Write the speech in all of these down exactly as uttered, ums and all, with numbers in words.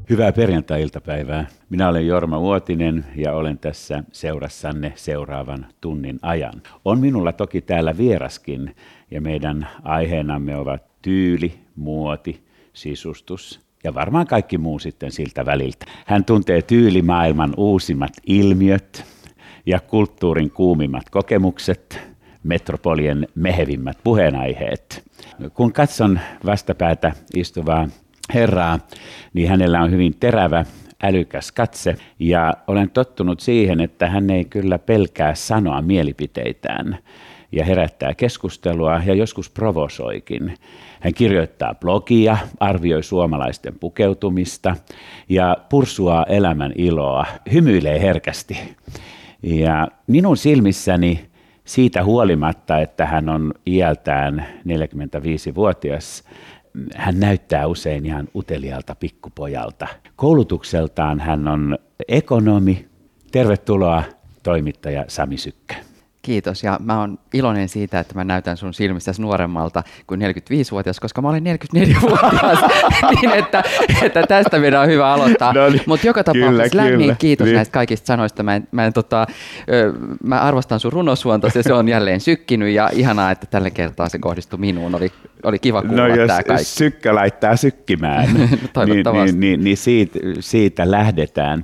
Hyvää perjantai-iltapäivää. Minä olen Jorma Uotinen ja olen tässä seurassanne seuraavan tunnin ajan. On minulla toki täällä vieraskin ja meidän aiheenamme ovat tyyli, muoti, sisustus ja varmaan kaikki muu sitten siltä väliltä. Hän tuntee tyylimaailman uusimmat ilmiöt ja kulttuurin kuumimmat kokemukset, metropolien mehevimmät puheenaiheet. Kun katson vastapäätä istuvaa herraa, niin hänellä on hyvin terävä, älykäs katse ja olen tottunut siihen, että hän ei kyllä pelkää sanoa mielipiteitään ja herättää keskustelua ja joskus provosoikin. Hän kirjoittaa blogia, arvioi suomalaisten pukeutumista ja pursuaa elämän iloa, hymyilee herkästi. Ja minun silmissäni siitä huolimatta, että hän on iältään neljäkymmentäviisivuotias, hän näyttää usein ihan uteliaalta pikkupojalta. Koulutukseltaan hän on ekonomi. Tervetuloa toimittaja Sami Sykkä. Kiitos, ja mä oon iloinen siitä, että mä näytän sun silmissäsi nuoremmalta kuin neljäkymmentäviisivuotias, koska mä olen neljäkymmentäneljävuotias, niin että, että tästä meidän on hyvä aloittaa. No niin, mutta joka tapauksessa lämmin kiitos niin. näistä kaikista sanoista. Mä, en, mä, en, tota, mä arvostan sun runosuonta, se on jälleen sykkinyt, ja ihanaa, että tällä kertaa se kohdistui minuun. Oli, oli kiva kuulla no, tämä kaikki. Sykkä laittaa sykkimään, Toivottavasti. niin, niin, niin siitä, siitä lähdetään.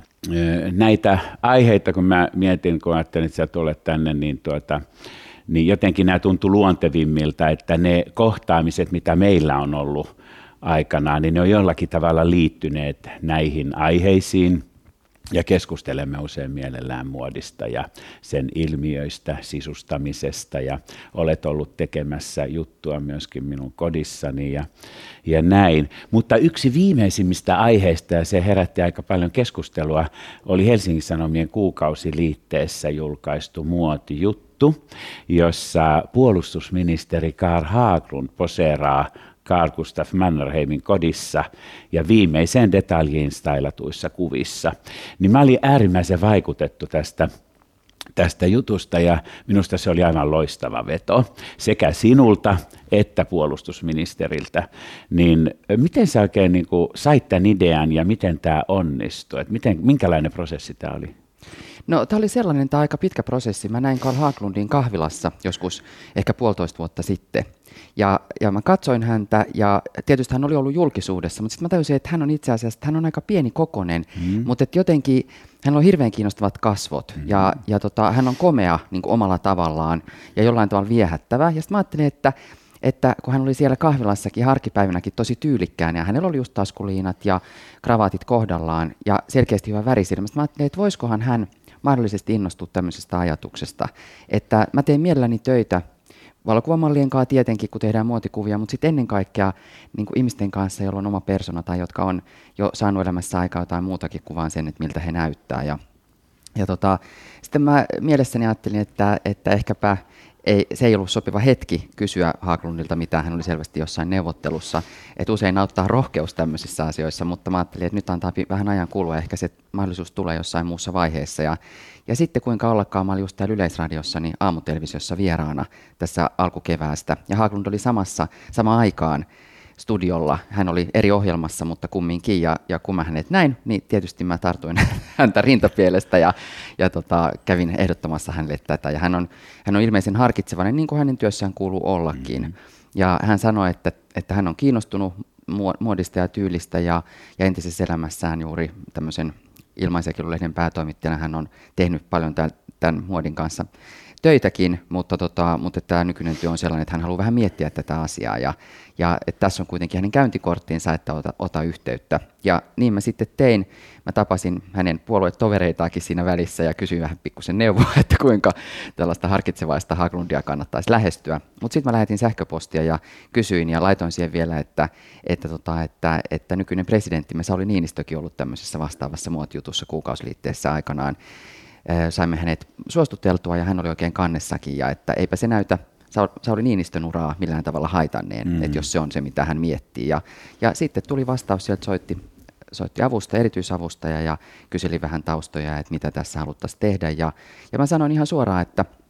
Näitä aiheita, kun mä mietin, kun ajattelin, että sä tulet tänne, niin, tuota, niin jotenkin nämä tuntui luontevimmilta, että ne kohtaamiset, mitä meillä on ollut aikanaan, niin ne on jollakin tavalla liittyneet näihin aiheisiin. Ja keskustelemme usein mielellään muodista ja sen ilmiöistä, sisustamisesta ja olet ollut tekemässä juttua myöskin minun kodissani ja, ja näin. Mutta yksi viimeisimmistä aiheista, ja se herätti aika paljon keskustelua, oli Helsingin Sanomien kuukausiliitteessä julkaistu muotijuttu, jossa puolustusministeri Carl Haglund poseeraa Carl Gustaf Mannerheimin kodissa ja viimeiseen detaljiin stailatuissa kuvissa. Niin mä olin äärimmäisen vaikutettu tästä, tästä jutusta ja minusta se oli aivan loistava veto sekä sinulta että puolustusministeriltä. Niin miten sä oikein niin kuin sait tämän idean ja miten tämä onnistui? Et miten, minkälainen prosessi tämä oli? No, tämä oli sellainen tämä aika pitkä prosessi. Mä näin Carl Haglundin kahvilassa joskus ehkä puolitoista vuotta sitten. Ja, ja mä katsoin häntä ja tietysti hän oli ollut julkisuudessa, mutta sitten mä tajusin, että hän on itse asiassa, hän on aika pieni kokonen, mm. mutta että jotenkin hän on hirveän kiinnostavat kasvot mm. ja, ja tota, hän on komea niin kuin omalla tavallaan ja jollain tavalla viehättävä. Ja sitten mä ajattelin, että että kun hän oli siellä kahvilassakin harkipäivänäkin tosi tyylikkään ja hänellä oli just taskuliinat ja kravaatit kohdallaan ja selkeästi hyvä värisilmä. Mä ajattelin, että voisikohan hän mahdollisesti innostua tämmöisestä ajatuksesta, että mä teen mielelläni töitä valokuvamallien kanssa tietenkin, kun tehdään muotikuvia, mutta sitten ennen kaikkea niin kuin ihmisten kanssa, joilla on oma persona tai jotka on jo saanut elämässä aikaa jotain muutakin kuvaan sen, että miltä he näyttää. Ja, ja tota, sitten mä mielessäni ajattelin, että, että ehkäpä ei, se ei ollut sopiva hetki kysyä Haglundilta mitään, hän oli selvästi jossain neuvottelussa, että usein auttaa rohkeus tämmöisissä asioissa, mutta mä ajattelin, että nyt antaa vähän ajan kulua, ehkä se mahdollisuus tulee jossain muussa vaiheessa. Ja, ja sitten kuinka ollakaan, mä olin just täällä Yleisradiossa, niin aamutelevisiossa vieraana tässä alkukeväästä, ja Haglund oli samassa, samaan aikaan studiolla. Hän oli eri ohjelmassa, mutta kumminkin, ja, ja kun mä hänet näin, niin tietysti mä tartuin häntä rintapielestä ja, ja tota, kävin ehdottamassa hänelle tätä. Ja hän on, hän on ilmeisen harkitsevainen, niin kuin hänen työssään kuuluu ollakin. Mm-hmm. Ja hän sanoi, että, että hän on kiinnostunut muodista ja tyylistä, ja, ja entisessä elämässään juuri tämmöisen Ilmaisjakelulehden päätoimittajana hän on tehnyt paljon tämän, tämän muodin kanssa töitäkin, mutta, tota, mutta tämä nykyinen työ on sellainen, että hän haluaa vähän miettiä tätä asiaa ja, ja että tässä on kuitenkin hänen käyntikorttinsa, että ota, ota yhteyttä. Ja niin mä sitten tein, mä tapasin hänen puoluetovereitaakin siinä välissä ja kysyin vähän pikkusen neuvoa, että kuinka tällaista harkitsevaista Haglundia kannattaisi lähestyä. Mutta sitten mä lähetin sähköpostia ja kysyin ja laitoin siihen vielä, että, että, tota, että, että nykyinen presidenttimme Sauli Niinistökin ollut tämmöisessä vastaavassa muotijutussa kuukausiliitteessä aikanaan. Saimme hänet suostuteltua ja hän oli oikein kannessakin ja että eipä se näytä Sauli Niinistön uraa millään tavalla haitanneen, mm. että jos se on se, mitä hän miettii. Ja, ja sitten tuli vastaus, sieltä soitti, soitti avusta, erityisavustaja ja kyseli vähän taustoja, että mitä tässä haluttaisiin tehdä. Ja, ja mä sanoin ihan suoraan, että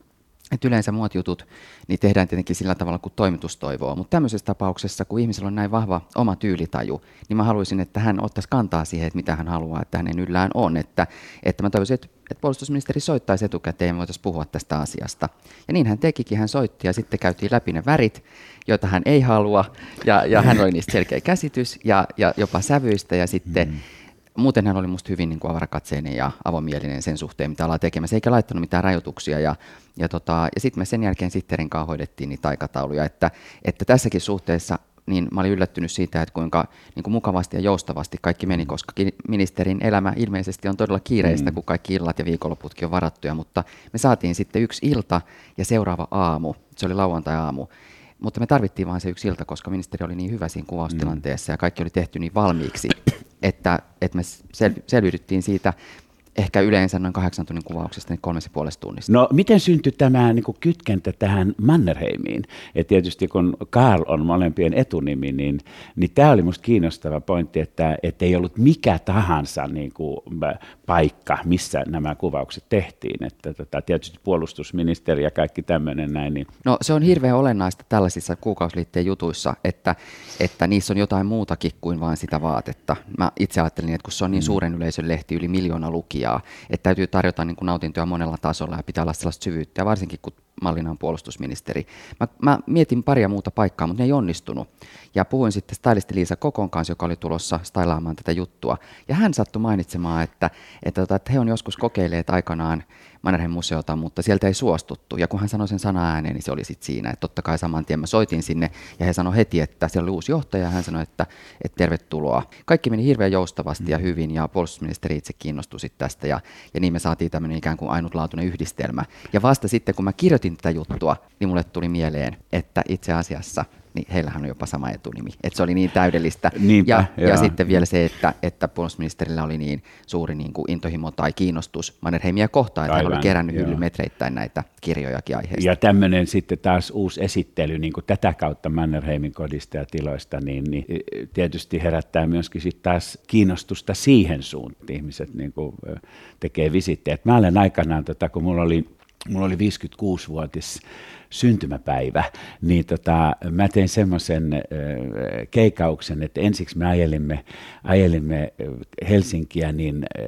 Että yleensä muotijutut niin tehdään tietenkin sillä tavalla, kun toimitus toivoo. Mutta tämmöisessä tapauksessa, kun ihmisellä on näin vahva oma tyylitaju, niin mä haluaisin, että hän ottaisi kantaa siihen, että mitä hän haluaa, että hänen yllään on. Että, että mä toivoisin, että, että puolustusministeri soittaisi etukäteen ja me voitaisiin puhua tästä asiasta. Ja niin hän tekikin, hän soitti ja sitten käytiin läpi ne värit, joita hän ei halua. Ja, ja hän oli niistä selkeä käsitys ja, ja jopa sävyistä ja sitten... Mm. Muuten hän oli musta hyvin niin kuin avarakatseinen ja avomielinen sen suhteen, mitä ollaan tekemässä, eikä laittanut mitään rajoituksia. Ja, ja, tota, ja sitten me sen jälkeen sitterin kanssa hoidettiin niitä aikatauluja, että, että tässäkin suhteessa niin mä olin yllättynyt siitä, että kuinka niin kuin mukavasti ja joustavasti kaikki meni, koska ministerin elämä ilmeisesti on todella kiireistä, mm. kun kaikki illat ja viikonloputkin on varattuja, mutta me saatiin sitten yksi ilta ja seuraava aamu, se oli lauantai-aamu. Mutta me tarvittiin vain se yksi ilta, koska ministeri oli niin hyvä siinä kuvaustilanteessa ja kaikki oli tehty niin valmiiksi, että, että me sel- selviydyttiin siitä ehkä yleensä noin kahdeksan tunnin kuvauksesta niin kolmessa puolesta tunnista. No miten syntyi tämä niin kuin kytkentä tähän Mannerheimiin? Et tietysti kun Carl on molempien etunimi, niin, niin tämä oli minusta kiinnostava pointti, että et ei ollut mikä tahansa niin kuin, paikka, missä nämä kuvaukset tehtiin. Että, tota, tietysti puolustusministeri ja kaikki tämmöinen näin. Niin... No se on hirveän olennaista tällaisissa kuukausiliitteen jutuissa, että, että niissä on jotain muutakin kuin vain sitä vaatetta. Mä itse ajattelin, että kun se on niin suuren yleisön lehti, yli miljoona lukijaa, että täytyy tarjota niin kuin nautintoja monella tasolla ja pitää olla sellaista syvyyttä, ja varsinkin kun mallina on puolustusministeri. Mä, mä mietin paria muuta paikkaa, mutta ne ei onnistunut. Ja puhuin sitten stylisti Liisa Kokon kanssa, joka oli tulossa stylaamaan tätä juttua. Ja hän sattui mainitsemaan, että, että, että he on joskus kokeilleet aikanaan Mannerheim-museota, mutta sieltä ei suostuttu. Ja kun hän sanoi sen sana ääneen, niin se oli sitten siinä. Että totta kai saman tien mä soitin sinne ja he sanoi heti, että siellä oli uusi johtaja ja hän sanoi, että, että tervetuloa. Kaikki meni hirveän joustavasti ja hyvin ja puolustusministeri itse kiinnostui sitten tästä ja, ja niin me saatiin tämmöinen ikään kuin ainutlaatuinen yhdistelmä. Ja vasta sitten, kun mä kirjoitin tätä juttua, niin mulle tuli mieleen, että itse asiassa niin heillähän on jopa sama etunimi. Että se oli niin täydellistä. Niinpä, ja, ja sitten vielä se, että, että puolustusministerillä oli niin suuri niin kuin intohimo tai kiinnostus Mannerheimia kohtaan, että Aivan, hän oli kerännyt hyllymetreittäin näitä kirjojakin aiheesta. Ja tämmöinen sitten taas uusi esittely niin kuin tätä kautta Mannerheimin kodista ja tiloista, niin, niin tietysti herättää myöskin sitten taas kiinnostusta siihen suuntaan. Ihmiset niin kuin tekee visittejä. Mä olen aikanaan, tota, kun mulla oli, mulla oli viisikymmentäkuusivuotis syntymäpäivä, niin tota, mä tein semmoisen äh, keikauksen, että ensiksi me ajelimme, ajelimme Helsinkiä niin äh,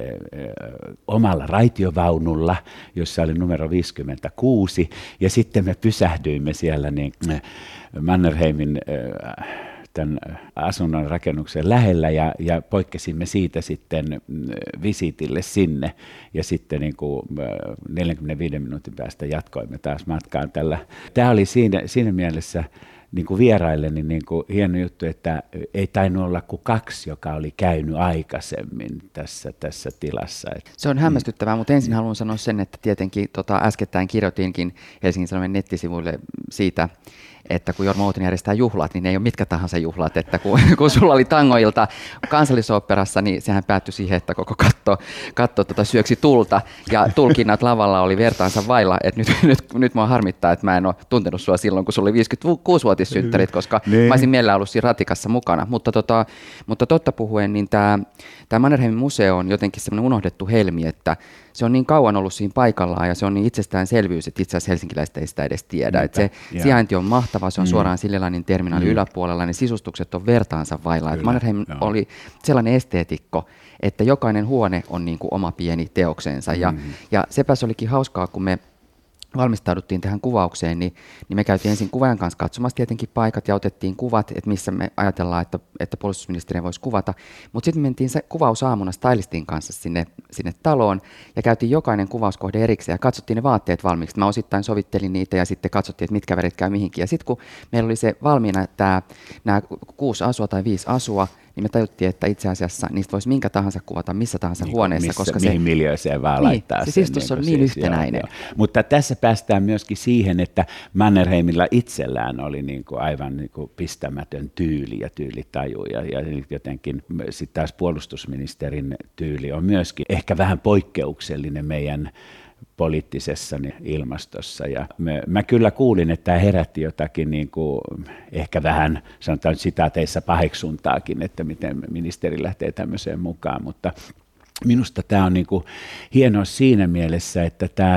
omalla raitiovaunulla, jossa oli numero viisikymmentäkuusi, ja sitten me pysähdyimme siellä niin, äh, Mannerheimin äh, tämän asunnon rakennuksen lähellä ja, ja poikkesimme siitä sitten visiitille sinne ja sitten niin kuin neljänkymmenenviiden minuutin päästä jatkoimme taas matkaan tällä. Tämä oli siinä, siinä mielessä niin kuin vieraille niin, niin kuin hieno juttu, että ei tainnut olla kuin kaksi, joka oli käynyt aikaisemmin tässä, tässä tilassa. Se on hämmästyttävää, mutta ensin haluan sanoa sen, että tietenkin tota, äskettäin kirjoitinkin Helsingin Sanomien nettisivuille siitä, että kun Jorma Uotinen järjestää juhlat, niin ne ei ole mitkä tahansa juhlat, että kun, kun sulla oli tangoilta Kansallisoopperassa, niin sehän päättyi siihen, että koko katto, katto tota syöksi tulta ja tulkinnat lavalla oli vertaansa vailla, että nyt, nyt, nyt mua harmittaa, että mä en ole tuntenut sua silloin, kun sulla oli viisikymmentäkuusivuotissynttärit, koska niin. Mä olisin mielellään ollut siinä ratikassa mukana, mutta, tota, mutta totta puhuen, niin tämä Mannerheimin museo on jotenkin semmoinen unohdettu helmi, että se on niin kauan ollut siinä paikallaan ja se on niin itsestäänselvyys, että itse asiassa helsinkiläiset ei sitä edes tiedä. Että se yeah. sijainti on mahtava, se on mm. suoraan Sillelanin terminaalin mm. yläpuolella, ne sisustukset on vertaansa vailla. Kyllä, Mannerheim joo. oli sellainen esteetikko, että jokainen huone on niin kuin oma pieni teoksensa. Mm. Ja, ja sepä se olikin hauskaa, kun me valmistauduttiin tähän kuvaukseen, niin, niin me käytiin ensin kuvaajan kanssa katsomassa tietenkin paikat ja otettiin kuvat, että missä me ajatellaan, että, että puolustusministeriö voisi kuvata. Mutta sitten mentiin se kuvausaamuna stylistin kanssa sinne, sinne taloon ja käytiin jokainen kuvauskohde erikseen ja katsottiin ne vaatteet valmiiksi. Mä osittain sovittelin niitä ja sitten katsottiin, että mitkä värit käy mihinkin. Ja sitten kun meillä oli se valmiina, että nämä kuusi asua tai viisi asua, niin me tajuttiin, että itse asiassa niistä voisi minkä tahansa kuvata missä tahansa niin, huoneessa. Missä, koska mihin se, miljööseen vaan niin, laittaa se sen. Sistus niin on niin siis, yhtenäinen. Joo, joo. Mutta tässä päästään myöskin siihen, että Mannerheimilla itsellään oli niin kuin aivan niin kuin pistämätön tyyli ja tyylitaju. Ja, ja jotenkin sitten taas puolustusministerin tyyli on myöskin ehkä vähän poikkeuksellinen meidän poliittisessa ilmastossa. Ja me, mä kyllä kuulin, että tämä herätti jotakin niin kuin, ehkä vähän, sanotaan sitaateissa paheksuntaakin, että miten ministeri lähtee tämmöiseen mukaan, mutta minusta tämä on niin kuin hienoa siinä mielessä, että tämä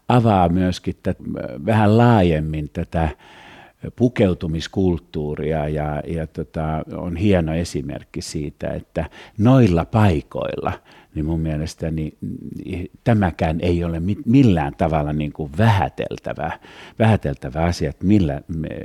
avaa myöskin tätä, vähän laajemmin tätä pukeutumiskulttuuria ja, ja tota, on hieno esimerkki siitä, että noilla paikoilla niin mun mielestäni tämäkään ei ole millään tavalla niin kuin vähäteltävä, vähäteltävä asia, että millä,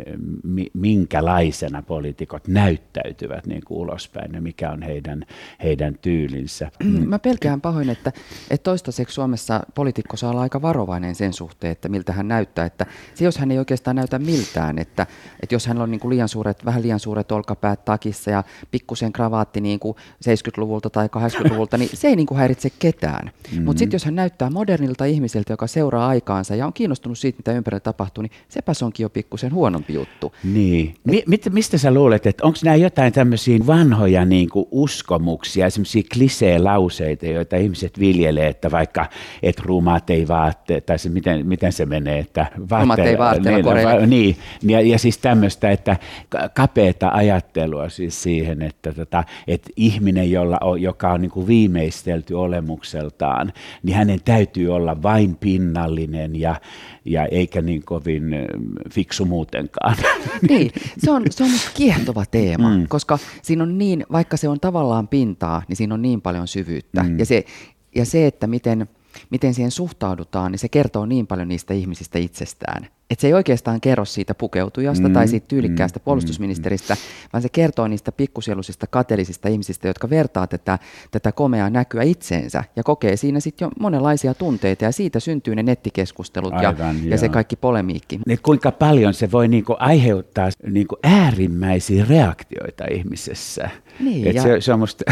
minkälaisena poliitikot näyttäytyvät niin kuin ulospäin ja mikä on heidän, heidän tyylinsä. Mä pelkään pahoin, että, että toistaiseksi Suomessa poliitikko saa olla aika varovainen sen suhteen, että miltä hän näyttää. Että se, jos hän ei oikeastaan näytä miltään, että, että jos hän on niin kuin liian suuret, vähän liian suuret olkapäät takissa ja pikkusen kravaatti niin kuin seitsemänkymmentäluvulta tai kahdeksankymmentäluvulta, niin se ei niin kuin häiritse ketään. Mm-hmm. Mutta sitten jos hän näyttää modernilta ihmiseltä, joka seuraa aikaansa ja on kiinnostunut siitä, mitä ympärillä tapahtuu, niin sepäs onkin jo pikkusen huonompi juttu. Niin. Mi- mit, mistä sä luulet, että onko nämä jotain tämmöisiä vanhoja niin kuin uskomuksia, semmoisia klisee-lauseita, joita ihmiset viljelee, että vaikka et ruumaat ei vaatteet, tai se, miten, miten se menee, että ruumaat ei vaatteella niin, va, niin, ja, ja siis tämmöistä, että kapeata ajattelua siis siihen, että, tota, että ihminen, jolla on, joka on niin kuin viimeistelty olemukseltaan, niin hänen täytyy olla vain pinnallinen ja, ja eikä niin kovin fiksu muutenkaan. Niin, se on, se on musta kiehtova teema, mm. koska siinä on niin, vaikka se on tavallaan pintaa, niin siinä on niin paljon syvyyttä. Mm. Ja, se, ja se, että miten, miten siihen suhtaudutaan, niin se kertoo niin paljon niistä ihmisistä itsestään. Että se ei oikeastaan kerro siitä pukeutujasta mm, tai siitä tyylikkäästä mm, puolustusministeristä, mm, vaan se kertoo niistä pikkusieluisista kateellisista ihmisistä, jotka vertaa tätä, tätä komeaa näkyä itseensä ja kokee siinä sitten jo monenlaisia tunteita ja siitä syntyy ne nettikeskustelut Aivan, ja, ja se kaikki polemiikki. Niin kuinka paljon se voi niinku aiheuttaa niinku äärimmäisiä reaktioita ihmisessä. Niin, ja... se, se on musta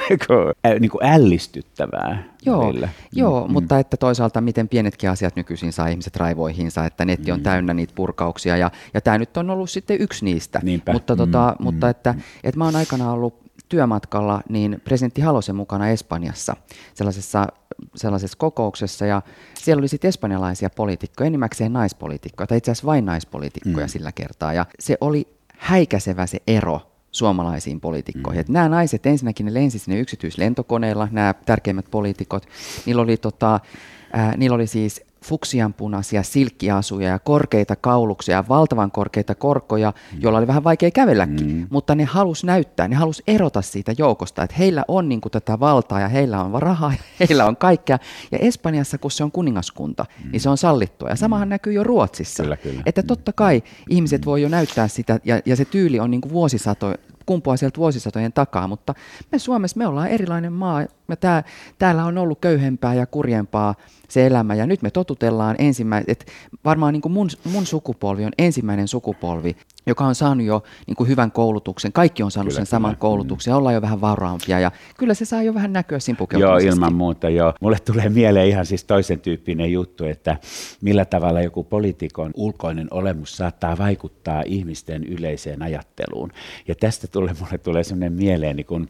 niinku ällistyttävää. Joo, joo mm, mutta että toisaalta miten pienetkin asiat nykyisin saa ihmiset raivoihinsa, että netti on mm. täynnä niitä purkauksia ja, ja tämä nyt on ollut sitten yksi niistä. Niinpä. Mutta, tota, mm, mutta että, että mä oon aikanaan ollut työmatkalla niin presidentti Halosen mukana Espanjassa sellaisessa, sellaisessa kokouksessa ja siellä oli sitten espanjalaisia poliitikkoja, enimmäkseen naispoliitikkoja tai itse asiassa vain naispoliitikkoja mm. sillä kertaa ja se oli häikäisevä se ero suomalaisiin poliitikkoihin. Mm. Nämä naiset ensinnäkin ne lensi sinne yksityislentokoneilla, nämä tärkeimmät poliitikot, niillä oli, tota, ää, niillä oli siis fuksianpunaisia silkkiasuja ja korkeita kauluksia ja valtavan korkeita korkoja, mm. joilla oli vähän vaikea kävelläkin, mm. mutta ne halus näyttää, ne halus erota siitä joukosta, että heillä on niin kuin tätä valtaa ja heillä on rahaa ja heillä on kaikkea. Ja Espanjassa, kun se on kuningaskunta, mm. niin se on sallittua. Ja samahan mm. näkyy jo Ruotsissa. Kyllä, kyllä. Että totta kai mm. ihmiset voi jo näyttää sitä ja, ja se tyyli on niin kuin vuosisato, kumpuaa sieltä vuosisatojen takaa, mutta me Suomessa me ollaan erilainen maa ja tää, täällä on ollut köyhempää ja kurjempaa se elämä ja nyt me totutellaan ensimmäinen, että varmaan niin kuin mun, mun sukupolvi on ensimmäinen sukupolvi, joka on saanut jo niin kuin hyvän koulutuksen, kaikki on saanut kyllä, sen saman kyllä. koulutuksen, ollaan jo vähän vauraampia ja kyllä se saa jo vähän näkyä siinä pukeutumisesta. Joo, ilman muuta joo. Mulle tulee mieleen ihan siis toisen tyyppinen juttu, että millä tavalla joku poliitikon ulkoinen olemus saattaa vaikuttaa ihmisten yleiseen ajatteluun. Ja tästä tulee, mulle tulee sellainen mieleeni, kun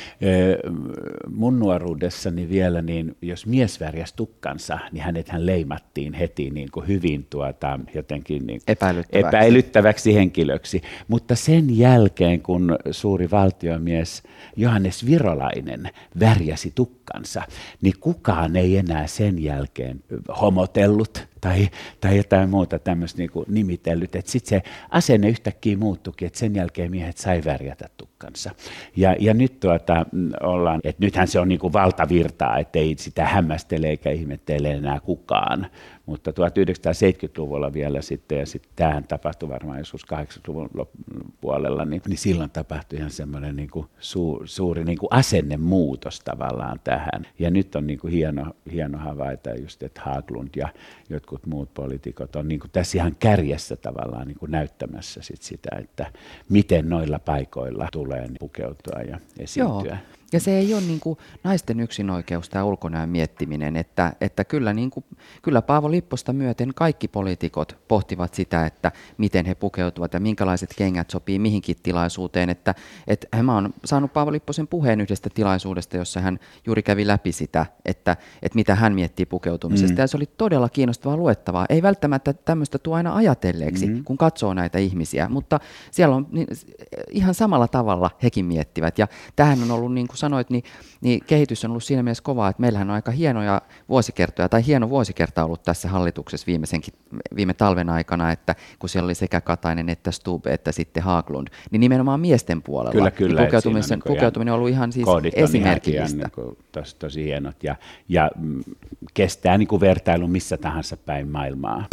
ö, mun nuoruudessani vielä, niin jos mies värjäsi tukkansa, niin hänethän leimattiin heti niin kuin hyvin tuota, jotenkin niin epäilyttäväksi. epäilyttäväksi henkilöksi. Mutta sen jälkeen, kun suuri valtiomies Johannes Virolainen värjäsi tukkansa, niin kukaan ei enää sen jälkeen homotellut tai, tai jotain muuta tämmöistä niin kuin nimitellyt. Sitten se asenne yhtäkkiä muuttuikin, että sen jälkeen miehet sai värjätä tukkansa. Ja, ja nyt tuota, ollaan, että nythän se on niin kuin valtavirtaa, ettei sitä hämmästele eikä ihmettele enää kukaan. Mutta tuhatyhdeksänsataaseitsemänkymmentäluvulla vielä sitten, ja sitten tämähän tapahtui varmaan joskus kahdeksankymmentäluvun puolella, niin, niin silloin tapahtui ihan semmoinen niin kuin su, suuri niin kuin asennemuutos tavallaan tähän. Ja nyt on niin kuin hieno, hieno havaita just, että Haglund ja jotkut muut poliitikot on niin kuin tässä ihan kärjessä tavallaan niin kuin näyttämässä sit sitä, että miten noilla paikoilla tulee pukeutua ja esiintyä. Joo. Ja se ei ole niin kuin naisten yksinoikeus tämä ulkonäön miettiminen, että, että kyllä, niin kuin, kyllä Paavo Lipposta myöten kaikki poliitikot pohtivat sitä, että miten he pukeutuvat ja minkälaiset kengät sopii mihinkin tilaisuuteen. Että, että mä oon saanut Paavo Lipposen puheen yhdestä tilaisuudesta, jossa hän juuri kävi läpi sitä, että, että mitä hän miettii pukeutumisesta. Mm. Ja se oli todella kiinnostavaa luettavaa. Ei välttämättä tämmöistä tule aina ajatelleeksi, mm. kun katsoo näitä ihmisiä, mutta siellä on niin, ihan samalla tavalla hekin miettivät. Ja tämähän on ollut niin kuin kuin sanoit, niin, niin kehitys on ollut siinä mielessä kovaa, että meillähän on aika hienoja vuosikertoja, tai hieno vuosikerta ollut tässä hallituksessa viimeisenkin, viime talven aikana, että kun siellä oli sekä Katainen että Stubb että sitten Haglund, niin nimenomaan miesten puolella. Kyllä, kyllä. Niin pukeutuminen, niin pukeutuminen on ollut ihan siis esimerkillistä. Ihan, niin tosi, tosi hienot ja, ja mm, kestää niin kuin vertailu missä tahansa päin maailmaa.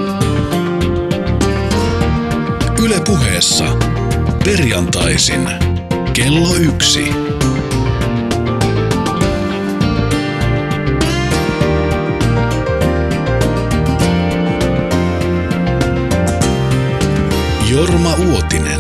Yle Puheessa perjantaisin kello yksi. Jorma Uotinen.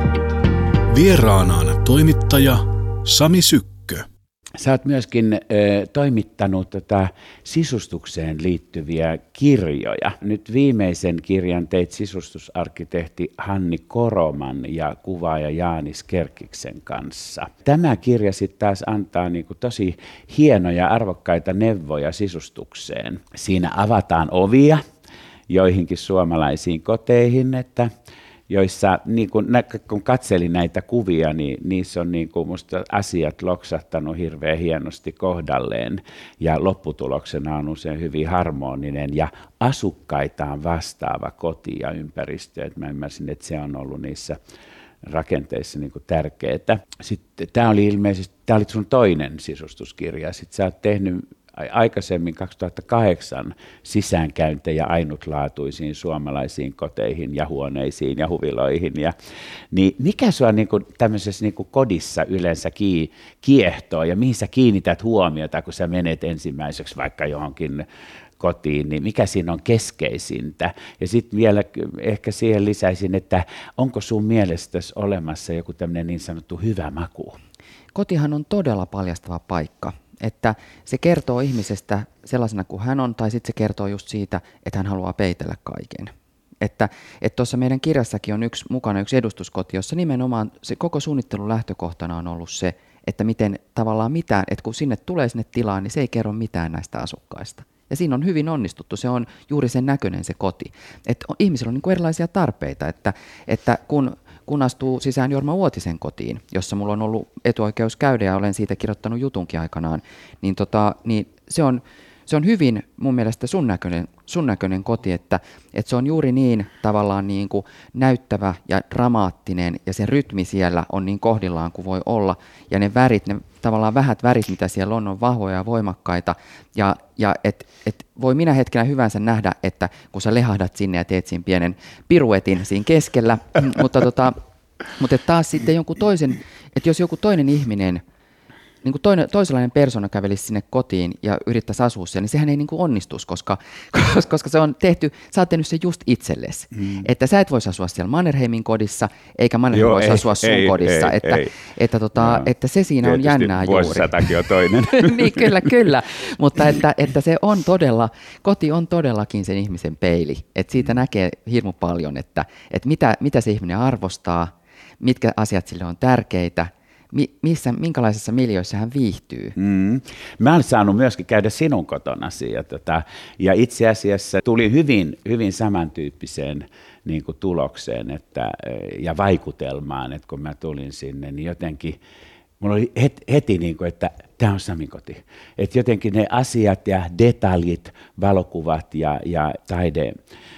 Vieraanaan toimittaja Sami Sykkö. Sä oot myöskin ö, toimittanut tota, sisustukseen liittyviä kirjoja. Nyt viimeisen kirjan teit sisustusarkkitehti Hanni Koroman ja kuvaaja Jaanis Kerkiksen kanssa. Tämä kirja sitten taas antaa niinku tosi hienoja arvokkaita neuvoja sisustukseen. Siinä avataan ovia joihinkin suomalaisiin koteihin, että joissa niin kun, kun katselin näitä kuvia, niin niissä on niin kun musta asiat loksahtanut hirveän hienosti kohdalleen ja lopputuloksena on usein hyvin harmoninen ja asukkaitaan vastaava koti ja ympäristö. Et mä ymmärsin, että se on ollut niissä rakenteissa niin kuin tärkeää. Sitten tämä oli ilmeisesti, tämä oli sun toinen sisustuskirja, sitten sä oot tehnyt aikaisemmin kaksituhattakahdeksan sisäänkäyntejä ainutlaatuisiin suomalaisiin koteihin ja huoneisiin ja huviloihin. Ja, niin mikä sua niin kuin tämmöisessä niin kuin kodissa yleensä kiehtoo ja mihin sä kiinnität huomiota, kun sä menet ensimmäiseksi vaikka johonkin kotiin, niin mikä siinä on keskeisintä? Ja sitten vielä ehkä siihen lisäisin, että onko sun mielestäsi olemassa joku tämmöinen niin sanottu hyvä maku? Kotihan on todella paljastava paikka. Että se kertoo ihmisestä sellaisena kuin hän on, tai sitten se kertoo just siitä, että hän haluaa peitellä kaiken. Että tuossa meidän kirjassakin on yksi, mukana yksi edustuskoti, jossa nimenomaan se koko suunnittelun lähtökohtana on ollut se, että miten tavallaan mitään, että kun sinne tulee sinne tilaan, niin se ei kerro mitään näistä asukkaista. Ja siinä on hyvin onnistuttu, se on juuri sen näköinen se koti. Että ihmisillä on niin kuin erilaisia tarpeita, että, että kun... kun astuu sisään Jorma Uotisen kotiin, jossa mulla on ollut etuoikeus käydä ja olen siitä kirjoittanut jutunkin aikanaan, niin, tota, niin se, on, se on hyvin mun mielestä sun näköinen, sun näköinen koti, että, että se on juuri niin tavallaan niin kuin näyttävä ja dramaattinen ja se rytmi siellä on niin kohdillaan kuin voi olla ja ne värit, ne tavallaan vähät värit, mitä siellä on, on vahvoja ja voimakkaita ja, ja et, et voi minä hetkenä hyvänsä nähdä, että kun sä lehahdat sinne ja teet siinä pienen piruetin siinä keskellä, mutta, tota, mutta taas sitten jonkun toisen, että jos joku toinen ihminen, niin kuin toinen, toisenlainen persona kävelisi sinne kotiin ja yrittäisi asua siellä, niin sehän ei niin kuin onnistuisi, koska, koska se on tehty, sä oot tehnyt se just itsellesi. Mm. Että sä et voisi asua siellä Mannerheimin kodissa, eikä Mannerheim voisi asua sun ei, kodissa. Ei, että, ei. Että, tota, no, että se siinä on jännää juuri. Vuosisatakin on toinen. Niin kyllä, kyllä. Mutta että, että se on todella, koti on todellakin sen ihmisen peili. Että siitä näkee hirmu paljon, että, että mitä, mitä se ihminen arvostaa, mitkä asiat sille on tärkeitä, missä, minkälaisessa miljöissä hän viihtyy. Mm. Mä olen saanut myöskin käydä sinun kotonasi ja, tota, ja itse asiassa tuli hyvin, hyvin samantyyppiseen niin kuin tulokseen että, ja vaikutelmaan, että kun mä tulin sinne, niin jotenkin mulla oli heti, heti niin kuin, että tämä on Samin koti. Että jotenkin ne asiat ja detaljit, valokuvat ja, ja taide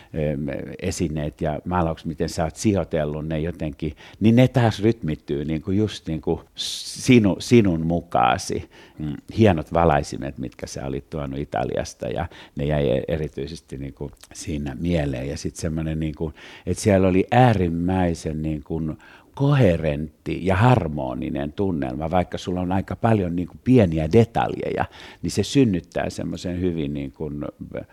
esineet ja maalaukset, miten sä oot sijoitellut ne jotenkin, niin ne taas rytmittyy niin kuin just niin kuin sinu, sinun mukaasi. Hienot valaisimet, mitkä sä olit tuonut Italiasta ja ne jäi erityisesti niin kuin siinä mieleen. Ja sitten semmoinen, niin kuin, että siellä oli äärimmäisen niin kuin koherentti ja harmoninen tunnelma, vaikka sulla on aika paljon niin kuin pieniä detaljeja, niin se synnyttää semmoisen hyvin niin kuin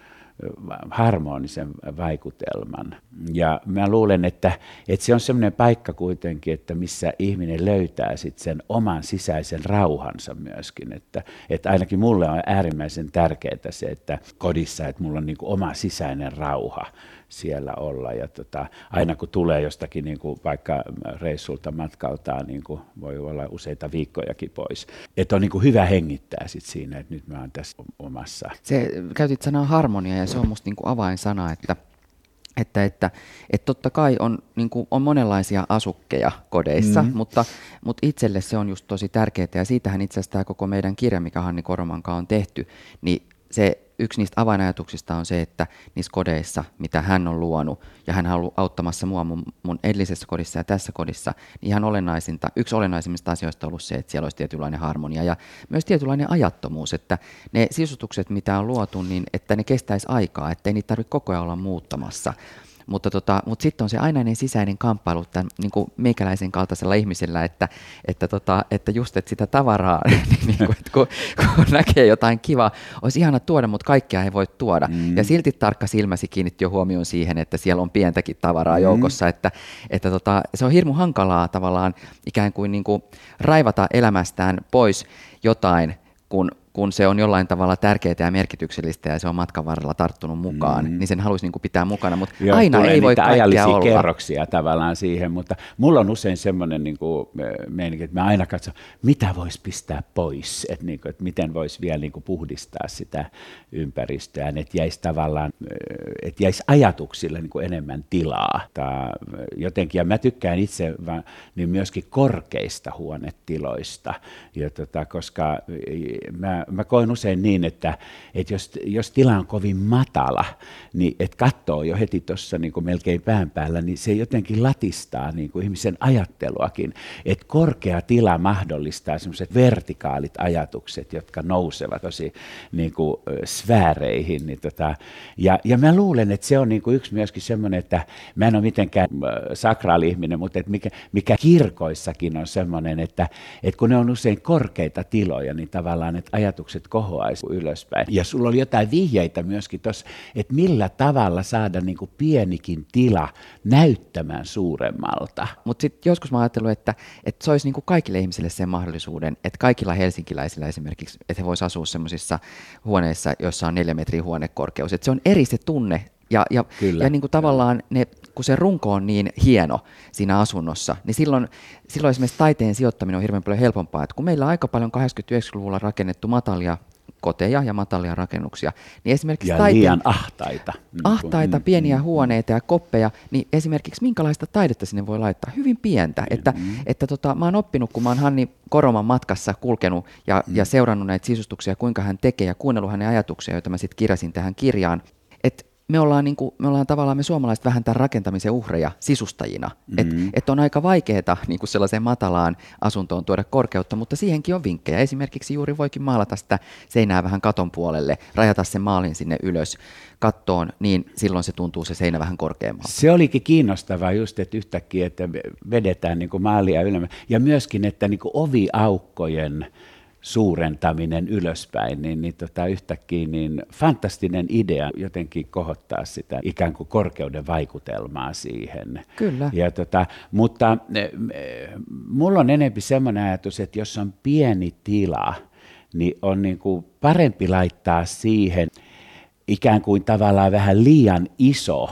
harmonisen vaikutelman. Ja mä luulen, että, että se on semmoinen paikka kuitenkin, että missä ihminen löytää sit sen oman sisäisen rauhansa myöskin. Että, että ainakin mulle on äärimmäisen tärkeää se, että kodissa, että mulla on niin kuin oma sisäinen rauha siellä olla. Ja tota, aina kun tulee jostakin niin kuin vaikka reissulta matkaltaan, niin kuin voi olla useita viikkojakin pois. Että on niin kuin hyvä hengittää sit siinä, että nyt mä oon tässä omassa. Se, käytit sanaa harmonia ja se on musta niin kuin avainsana, että Että, että, että totta kai on, niin kuin, on monenlaisia asukkeja kodeissa, mm-hmm. mutta, mutta itselle se on just tosi tärkeää, ja siitähän itse asiassa tämä koko meidän kirja, mikä Hanni Koromankaan on tehty, niin se yksi niistä avainajatuksista on se, että niissä kodeissa, mitä hän on luonut, ja hän on ollut auttamassa mua mun, mun edellisessä kodissa ja tässä kodissa, niin ihan olennaisinta, yksi olennaisimmista asioista on ollut se, että siellä olisi tietynlainen harmonia ja myös tietynlainen ajattomuus, että ne sisustukset, mitä on luotu, niin että ne kestäisi aikaa, ettei niitä tarvitse koko ajan olla muuttamassa. Mutta, tota, mutta sitten on se ainainen sisäinen kamppailu tämän niin kuin meikäläisen kaltaisella ihmisellä, että, että, tota, että just että sitä tavaraa, niin kuin, että kun, kun näkee jotain kivaa, olisi ihana tuoda, mutta kaikkea ei voi tuoda. Mm. Ja silti tarkka silmäsi kiinnitti jo huomioon siihen, että siellä on pientäkin tavaraa mm. joukossa, että, että tota, se on hirmu hankalaa tavallaan ikään kuin, niin kuin raivata elämästään pois jotain, kun kun se on jollain tavalla tärkeää ja merkityksellistä ja se on matkan varrella tarttunut mukaan, mm. niin sen haluaisi niin kuin pitää mukana, mutta Joo, aina ei voi kaikkea olla. Kerroksia tavallaan siihen, mutta mulla on usein semmoinen niin kuin meininki, että mä aina katson, mitä voisi pistää pois, että, niin kuin, että miten voisi vielä niin kuin puhdistaa sitä ympäristöä, että jäisi tavallaan, että jäisi ajatuksille niin kuin enemmän tilaa. Tai jotenkin, ja mä tykkään itse vaan, niin myöskin korkeista huonetiloista, ja tota, koska mä Mä koen usein niin, että, että jos, jos tila on kovin matala, niin että katsoo jo heti tuossa niin kuin melkein pään päällä, niin se jotenkin latistaa niin kuin ihmisen ajatteluakin. Että korkea tila mahdollistaa semmoiset vertikaalit ajatukset, jotka nousevat tosi niin kuin sfääreihin. Niin tota, ja, ja mä luulen, että se on niin kuin yksi myöskin semmoinen, että mä en ole mitenkään sakraali ihminen, mutta että mikä, mikä kirkoissakin on semmoinen, että, että kun ne on usein korkeita tiloja, niin tavallaan, että ajatukset kohoaisi ylöspäin. Ja sulla oli jotain vihjeitä myöskin tuossa, että millä tavalla saada niin kuin pienikin tila näyttämään suuremmalta. Mutta sitten joskus mä ajattelin, että, että se olisi niin kuin kaikille ihmisille sen mahdollisuuden, että kaikilla helsinkiläisillä esimerkiksi, että he voisivat asua sellaisissa huoneissa, joissa on neljä metriä huonekorkeus. Että se on eri se tunne. Ja, ja, ja niin kuin tavallaan, ne, kun se runko on niin hieno siinä asunnossa, niin silloin, silloin esimerkiksi taiteen sijoittaminen on hirveän paljon helpompaa. Et kun meillä on aika paljon kahdeksankymmentä-yhdeksänkymmentäluvulla rakennettu matalia koteja ja matalia rakennuksia, niin esimerkiksi ja taiteen, liian ahtaita. ahtaita, pieniä huoneita ja koppeja, niin esimerkiksi minkälaista taidetta sinne voi laittaa? Hyvin pientä. Että, mm-hmm. että tota, mä oon oppinut, kun mä oon Hanni Koroman matkassa kulkenut ja, mm-hmm. ja seurannut näitä sisustuksia, kuinka hän tekee ja kuunnellut hänen ajatuksia, joita mä sitten kirjasin tähän kirjaan, että Me ollaan, niin kuin, me ollaan tavallaan me suomalaiset vähän tämän rakentamisen uhreja sisustajina. Mm-hmm. Että et on aika vaikeaa niin kuin sellaiseen matalaan asuntoon tuoda korkeutta, mutta siihenkin on vinkkejä. Esimerkiksi juuri voikin maalata sitä seinää vähän katon puolelle, rajata sen maalin sinne ylös kattoon, niin silloin se tuntuu se seinä vähän korkeammalta. Se olikin kiinnostavaa just, että yhtäkkiä että vedetään niin kuin maalia ylemmän. Ja myöskin, että niin kuin oviaukkojen suurentaminen ylöspäin, niin, niin tota, yhtäkkiä niin fantastinen idea jotenkin kohottaa sitä ikään kuin korkeuden vaikutelmaa siihen. Kyllä. Ja tota, mutta mulla on enemmän semmoinen ajatus, että jos on pieni tila, niin on niin kuin parempi laittaa siihen ikään kuin tavallaan vähän liian iso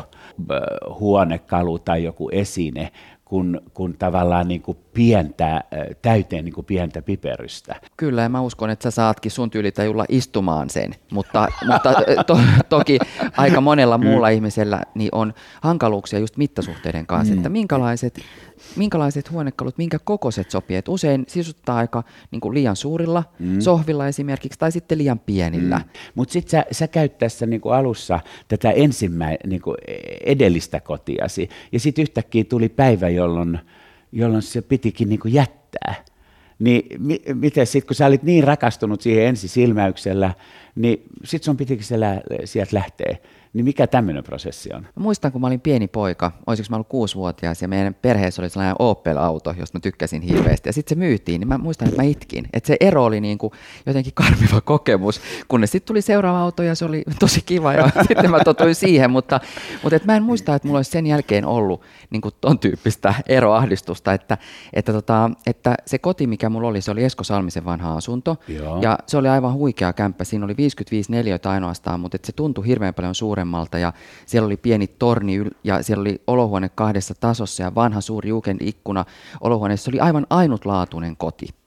huonekalu tai joku esine, kun, kun tavallaan niin kuin pientä, täyteen niin kuin pientä piperystä. Kyllä, ja mä uskon, että sä saatkin sun tyylitajulla istumaan sen, mutta, mutta to, toki aika monella muulla ihmisellä niin on hankaluuksia just mittasuhteiden kanssa, mm. että minkälaiset, minkälaiset huonekalut, minkä kokoiset sopii. Et usein sisusttaa aika niin kuin liian suurilla mm. sohvilla esimerkiksi, tai sitten liian pienillä. Mm. Mutta sitten sä, sä käyt tässä niin kuin alussa tätä ensimmäistä niin kuin edellistä kotiasi, ja sitten yhtäkkiä tuli päivä, jolloin jolloin se pitikin niin kuin jättää. Niin mi- miten sitten, kun sä olit niin rakastunut siihen ensisilmäyksellä, niin sitten sun pitikin se lä- sieltä lähteä. Niin mikä tämmöinen prosessi on? Mä muistan, kun mä olin pieni poika, olisiko mä ollut kuusivuotias, ja meidän perheessä oli sellainen Opel-auto, josta mä tykkäsin hirveästi, ja sitten se myytiin, niin mä muistan, että mä itkin. Että se ero oli niin kuin jotenkin karmiva kokemus, kunnes sitten tuli seuraava auto, ja se oli tosi kiva, ja sitten mä totuin siihen, mutta, mutta et mä en muista, että mulla olisi sen jälkeen ollut niin kuin ton tyyppistä eroahdistusta, että, että, tota, että se koti, mikä mulla oli, se oli Esko Salmisen vanha asunto, Joo. ja se oli aivan huikea kämppä, siinä oli viisikymmentäviisi neliöitä ainoastaan, mutta se tuntui hirveän paljon suuremmalta, ja siellä oli pieni torni ja siellä oli olohuone kahdessa tasossa ja vanha suuri juken ikkuna olohuoneessa. Se oli aivan ainutlaatuinen koti.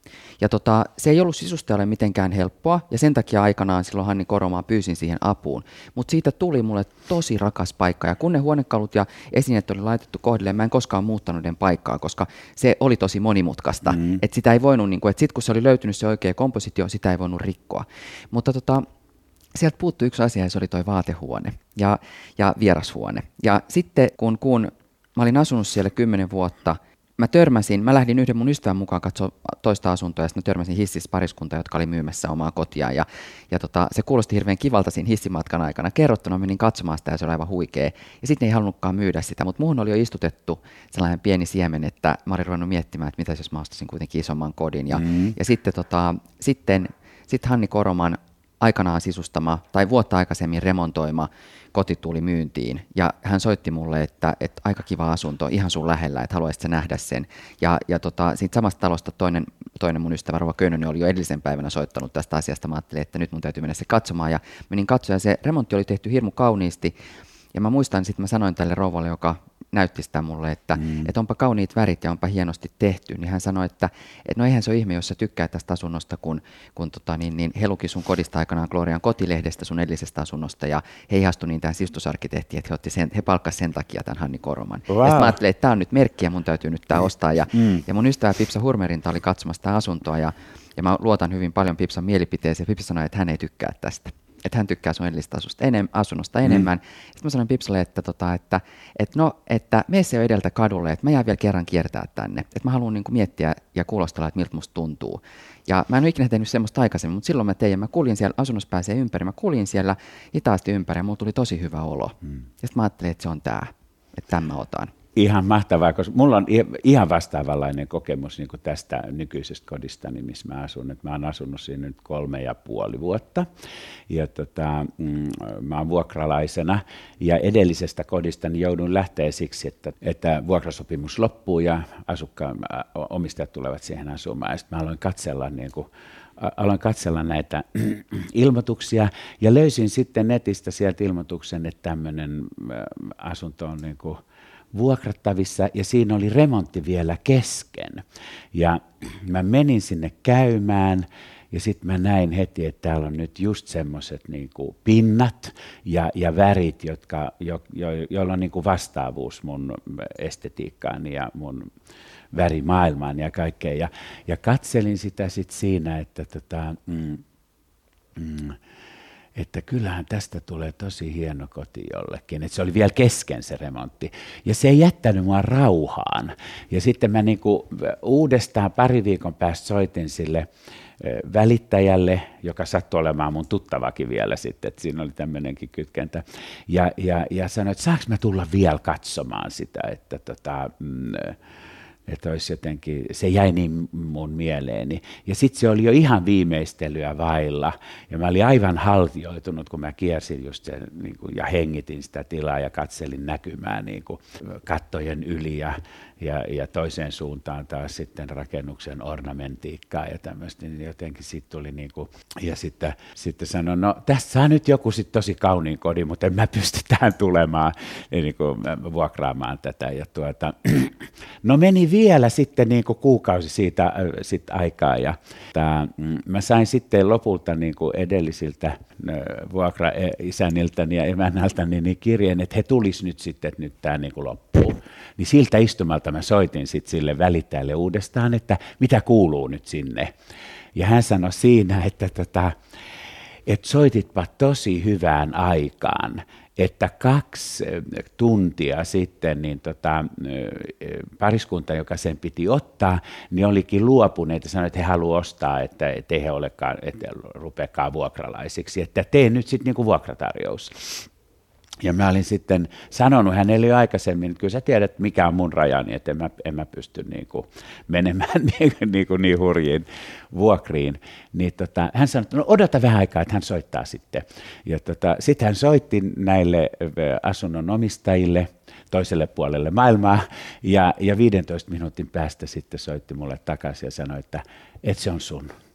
Ja tota, se ei ollut sisustajalle mitenkään helppoa, ja sen takia aikanaan silloin Hanni Koromaa pyysin siihen apuun. Mutta siitä tuli mulle tosi rakas paikka, ja kun ne huonekalut ja esineet oli laitettu kohdilleen, mä en koskaan muuttanut niiden paikkaa, koska se oli tosi monimutkaista. Mm. Että sitä ei voinut, niin että sitten kun se oli löytynyt se oikea kompositio, sitä ei voinut rikkoa. Mutta tota, sieltä puuttui yksi asia, ja se oli toi vaatehuone ja, ja vierashuone. Ja sitten kun, kun mä olin asunut siellä kymmenen vuotta, Mä törmäsin, mä lähdin yhden mun ystävän mukaan katsoa toista asuntoa, ja sitten mä törmäsin hississä pariskunta, jotka oli myymässä omaa kotiaan, ja, ja tota, se kuulosti hirveän kivalta siinä hissimatkan aikana. Kerrottuna menin katsomaan sitä, ja se oli aivan huikea, ja sitten ei halunnutkaan myydä sitä, mutta muuhun oli jo istutettu sellainen pieni siemen, että mä olin ruvennut miettimään, että mitä jos mä ostaisin kuitenkin isomman kodin, ja, mm. ja sitten, tota, sitten sit Hanni Koroman aikanaan sisustama tai vuotta aikaisemmin remontoima koti tuli myyntiin, ja hän soitti mulle, että, että aika kiva asunto, ihan sun lähellä, että haluaisit sä nähdä sen. Ja, ja tota, siitä samasta talosta toinen, toinen mun ystävä Rova Könönen oli jo edellisen päivänä soittanut tästä asiasta. Mä ajattelin, että nyt mun täytyy mennä se katsomaan, ja menin katsomaan, ja se remontti oli tehty hirmu kauniisti. Ja mä muistan, sitten mä sanoin tälle rouvalle, joka näytti sitä mulle, että, mm. että onpa kauniit värit ja onpa hienosti tehty, niin hän sanoi, että, että no eihän se ole ihme, jos sä tykkää tästä asunnosta, kun, kun tota, niin, niin he luki sun kodista aikanaan Glorian kotilehdestä sun edellisestä asunnosta, ja he ihastui niin tähän sisustusarkkitehtiin, että he, otti sen, he palkkasivat sen takia tämän Hanni Koroman. Wow. Ja sitten mä ajattelin, että tämä on nyt merkki ja mun täytyy nyt tämä ostaa, ja, mm. ja mun ystävä Pipsa Hurmerinta oli katsomassa tämä asuntoa, ja, ja mä luotan hyvin paljon Pipsan mielipiteeseen, ja Pipsa sanoi, että hän ei tykkää tästä. Että hän tykkää sun edellisestä enem, asunnosta enemmän. Mm. Sitten mä sanoin Pipsalle, että, tota, että, että, no, että mene se jo edeltä kadulle, että mä jään vielä kerran kiertää tänne. Että mä haluan niin kuin miettiä ja kuulostella, että miltä musta tuntuu. Ja mä en ole ikinä tehnyt semmoista aikaisemmin, mutta silloin mä tein, ja mä kuljin siellä, asunnossa pääsee ympäri, mä kuljin siellä hitaasti ympäri, ja mulla tuli tosi hyvä olo. Mm. Ja sitten mä ajattelin, että se on tää, että tämän mä otan. Ihan mahtavaa, koska mulla on ihan vastaavanlainen kokemus niin kuin tästä nykyisestä kodistani, missä mä asun. Et mä oon asunut siinä nyt kolme ja puoli vuotta, ja tota, mm, mä oon vuokralaisena, ja edellisestä kodistani joudun lähteä siksi, että, että vuokrasopimus loppuu ja asukkaan omistajat tulevat siihen asumaan. Ja sitten mä aloin katsella niin kuin Aloin katsella näitä ilmoituksia, ja löysin sitten netistä sieltä ilmoituksen, että tämmöinen asunto on niin kuin vuokrattavissa, ja siinä oli remontti vielä kesken. Ja mä menin sinne käymään, ja sitten mä näin heti, että täällä on nyt just semmoiset niin kuin pinnat ja, ja värit, jotka, jo, jo, joilla on niin kuin vastaavuus mun estetiikkaan ja mun värimaailmaan ja kaikkea. Ja, ja katselin sitä sitten siinä, että, tota, mm, mm, että kyllähän tästä tulee tosi hieno koti jollekin. Että se oli vielä kesken se remontti. Ja se ei jättänyt mua rauhaan. Ja sitten mä niinku uudestaan pari viikon päästä soitin sille välittäjälle, joka sattui olemaan mun tuttavakin vielä sitten, että siinä oli tämmöinenkin kytkentä. Ja, ja, ja sanoin, että saanko mä tulla vielä katsomaan sitä, että tota... Mm, että olisi jotenkin, se jäi niin mun mieleeni. Ja sitten se oli jo ihan viimeistelyä vailla, ja mä olin aivan haltioitunut, kun mä kiersin just sen, niin kuin, ja hengitin sitä tilaa ja katselin näkymään niin kuin, kattojen yli, ja, ja, ja toiseen suuntaan taas sitten rakennuksen ornamentiikkaa ja tämmöistä, niin jotenkin sitten tuli niin kuin, ja sitten, sitten sanoin, no tästä saa nyt joku sitten tosi kauniin kodin, mutta en mä pysty tähän tulemaan, niin kuin, vuokraamaan tätä, ja tuota, no meni vielä sitten niin kuin kuukausi siitä sit aikaa, ja tää, mä sain sitten lopulta niin kuin edellisiltä vuokraisänniltäni ja emännältäni niin kirjeen, että he tulis nyt sitten, että nyt tämä niin kuin loppuu. Niin siltä istumalta mä soitin sitten sille välittäjälle uudestaan, että mitä kuuluu nyt sinne. Ja hän sanoi siinä, että, tota, että soititpa tosi hyvään aikaan, että kaksi tuntia sitten niin tota, pariskunta, joka sen piti ottaa, niin olikin luopuneet ja sanoi, että he haluavat ostaa, että, että ei he olekaan, että rupeakaan vuokralaisiksi, että tee nyt sitten niinku vuokratarjous. Ja mä olin sitten sanonut hänelle jo aikaisemmin, että kyllä sä tiedät, mikä on mun rajani, että en mä, en mä pysty niinku menemään niin, niin, niin hurjiin vuokriin. Niin tota, hän sanoi, että no odota vähän aikaa, että hän soittaa sitten. Ja tota, sitten hän soitti näille asunnon omistajille toiselle puolelle maailmaa, ja, ja viidentoista minuutin päästä sitten soitti mulle takaisin ja sanoi, että et se on sun.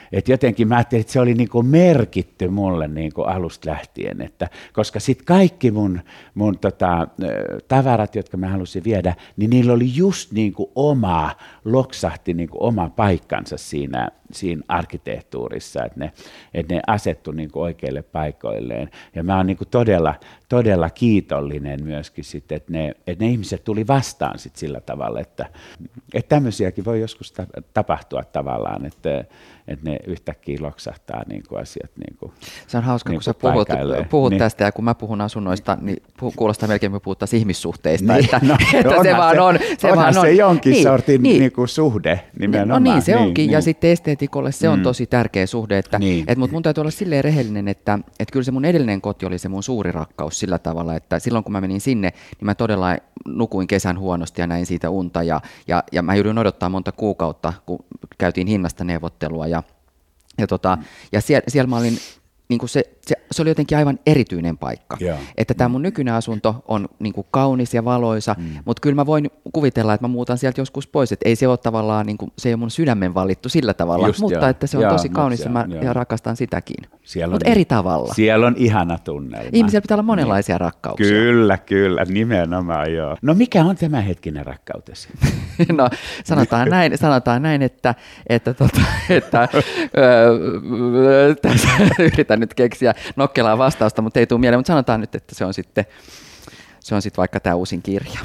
et jotenkin mä ajattelin, että se oli niin kuin merkitty mulle niin kuin alusta lähtien, että, koska sitten kaikki mun, mun tota, tavarat, jotka mä halusin viedä, niin niillä oli just niin kuin oma, loksahti niin kuin oma paikkansa siinä, siinä arkkitehtuurissa, että ne, että ne asettu niin kuin oikeille paikoilleen. Ja mä oon niin kuin todella, todella kiitollinen myöskin sitten, että ne, että ne ihmiset tuli vastaan sit sillä tavalla, että, että tämmöisiäkin voi joskus tapahtua tavallaan, että, että ne yhtäkkiä loksahtaa niin kuin asiat. Niin kuin, se on hauska, niin kun sä puhut, puhut niin. tästä, ja kun mä puhun asunnoista, niin kuulostaa melkein, me puhuttaisiin ihmissuhteista, niin, että, no, että se vaan on. Se, onhan vaan se on. jonkin niin, sortin niin. niin kuin suhde nimenomaan. No niin, se niin, onkin, niin. ja sitten esteetikolle se on Mm. tosi tärkeä suhde, että, Niin. et, mutta mun täytyy olla silleen rehellinen, että, että kyllä se mun edellinen koti oli se mun suuri rakkaus sillä tavalla, että silloin kun mä menin sinne, niin mä todella nukuin kesän huonosti ja näin siitä unta, ja, ja, ja mä joudun odottaa monta kuukautta, kun käytiin hinnasta neuvottelua, ja, ja, tota, mm. ja siellä, siellä mä olin, niin kuin se, se, se oli jotenkin aivan erityinen paikka. Joo. Että tämä mun nykyinen asunto on niin kuin kaunis ja valoisa, mm. mutta kyllä mä voin kuvitella, että mä muutan sieltä joskus pois, että ei se ole tavallaan, niin kuin, se ei ole mun sydämen valittu sillä tavalla, Just mutta joo. että se on Joo, tosi mut kaunis se ja mä on, joo. ja rakastan sitäkin, Siellä mutta on- eri tavalla. Siellä on ihana tunnelma. Ihmisillä pitää olla monenlaisia niin. rakkauksia. Kyllä, kyllä, nimenomaan joo. No mikä on tämänhetkinen rakkautesi? No sanotaan näin, sanotaan näin että, että, tota, että öö, tässä yritän nyt keksiä nokkelaa vastausta, mutta ei tule mieleen, mutta sanotaan nyt, että se on sitten, se on sitten vaikka tämä uusin kirja.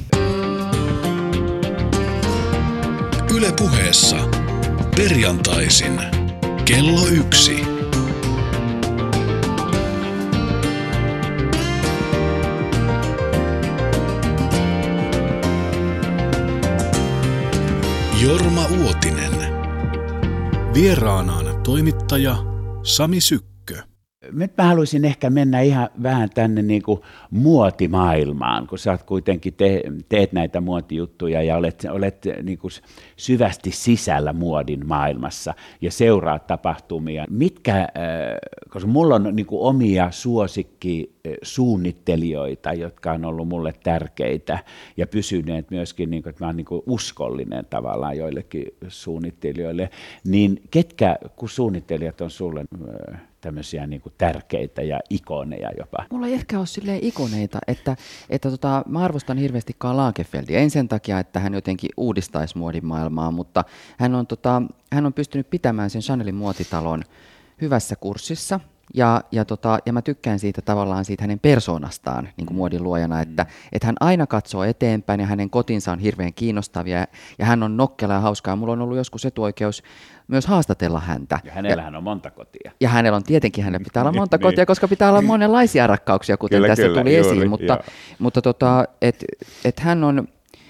Yle Puheessa. Perjantaisin. Kello yksi. Jorma Uotinen. Vieraanaan toimittaja Sami Sykkö. Nyt mä haluaisin ehkä mennä ihan vähän tänne niin kuin muotimaailmaan, kun sä oot kuitenkin te, teet näitä muotijuttuja ja olet, olet niin kuin syvästi sisällä muodin maailmassa ja seuraat tapahtumia. Mitkä, äh, koska mulla on niin kuin omia suosikkisuunnittelijoita, jotka on ollut mulle tärkeitä ja pysyneet myöskin, niin kuin, että mä oon niin kuin uskollinen tavallaan joillekin suunnittelijoille, niin ketkä, kun suunnittelijat on sulle äh, tämmöisiä niin kuin tärkeitä ja ikoneja jopa? Mulla ei ehkä ole silleen ikoneita, että, että tota, mä arvostan hirveästi Karl Lagerfeldia. En sen takia, että hän jotenkin uudistaisi muodin maailmaa, mutta hän on, tota, hän on pystynyt pitämään sen Chanelin muotitalon hyvässä kurssissa. Ja, ja, tota, ja mä tykkään siitä tavallaan siitä hänen persoonastaan niin kuin muodin luojana, että, että hän aina katsoo eteenpäin ja hänen kotinsa on hirveän kiinnostavia ja, ja hän on nokkela ja hauskaa. Mulla on ollut joskus etuoikeus myös haastatella häntä. Ja hänellähän on monta kotia. Ja hänellä on tietenkin, hänellä pitää olla monta Niin. kotia, koska pitää olla monenlaisia rakkauksia, kuten Kyllä, tässä kyllä, tuli juuri, esiin. Mutta, joo. mutta tota, et, et hän on,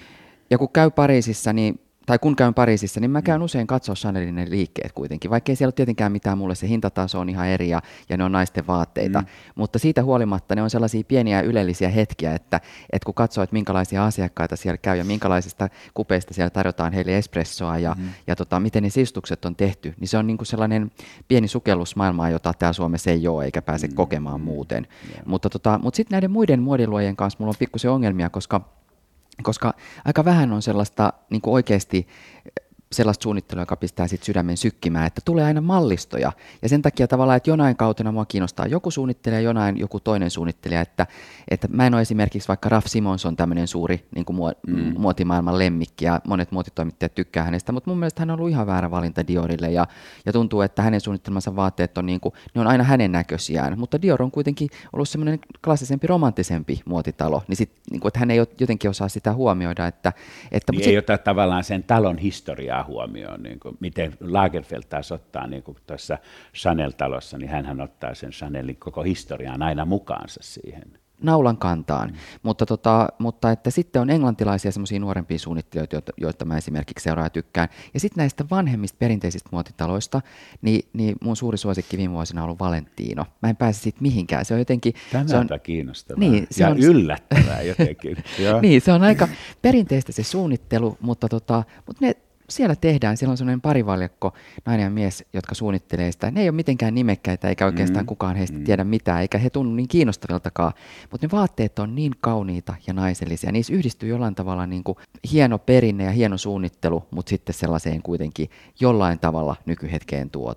ja kun käy Pariisissa, niin tai kun käyn Pariisissa, niin mä käyn usein katsoa Chanelin ne liikkeet kuitenkin, vaikka ei siellä ole tietenkään mitään mulle, se hintataso on ihan eri ja, ja ne on naisten vaatteita, mm. mutta siitä huolimatta ne on sellaisia pieniä ylellisiä hetkiä, että, että kun katsoo, että minkälaisia asiakkaita siellä käy ja minkälaisista kupeista siellä tarjotaan heille espressoa ja, mm. ja tota, miten ne sistukset on tehty, niin se on niin kuin sellainen pieni sukellus maailmaa, jota täällä Suomessa ei ole eikä pääse mm. kokemaan mm. muuten. Yeah. Mutta, tota, mutta sitten näiden muiden muodiluojien kanssa mulla on pikkusen ongelmia, koska Koska aika vähän on sellaista niin kuin oikeasti sellaista suunnittelua, joka pistää sit sydämen sykkimään, että tulee aina mallistoja. Ja sen takia tavallaan, että jonain kautena mua kiinnostaa joku suunnittelija, jonain joku toinen suunnittelija. Että, että mä en ole esimerkiksi vaikka Raf Simons on tämmöinen suuri niin kuin mm. muotimaailman lemmikki ja monet muotitoimittajat tykkää hänestä, mutta mun mielestä hän on ollut ihan väärä valinta Diorille ja, ja tuntuu, että hänen suunnittelmansa vaatteet on, niin kuin, ne on aina hänen näköisiään, mutta Dior on kuitenkin ollut semmoinen klassisempi, romanttisempi muotitalo, niin, sit, niin kuin, että hän ei jotenkin osaa sitä huomioida. Että, että, Niin mutta ei sit, ota tavallaan sen talon historiaa huomioon, niin kuin miten Lagerfeld taas ottaa niin kuin tuossa Chanel-talossa, niin hänhän ottaa sen Chanelin koko historiaan aina mukaansa siihen. naulan kantaan, mm. mutta, tota, mutta että sitten on englantilaisia semmoisia nuorempia suunnittelijoita, joita, joita mä esimerkiksi seuraan ja tykkään. Ja sitten näistä vanhemmista perinteisistä muotitaloista, niin, niin mun suuri suosikki viime vuosina on ollut Valentino. Mä en pääse siitä mihinkään. Se on jotenkin... Tämä se on kiinnostavaa niin, se ja on, yllättävää jotenkin. niin, se on aika perinteistä se suunnittelu, mutta, tota, mutta ne... Siellä tehdään, siellä on sellainen parivaljakko, nainen ja mies, jotka suunnittelee sitä. Ne ei ole mitenkään nimekkäitä, eikä oikeastaan mm, kukaan heistä mm. tiedä mitään, eikä he tunnu niin kiinnostaviltakaan. Mutta ne vaatteet on niin kauniita ja naisellisia. Niissä yhdistyy jollain tavalla niin kuin hieno perinne ja hieno suunnittelu, mutta sitten sellaiseen kuitenkin jollain tavalla nykyhetkeen tuotuna.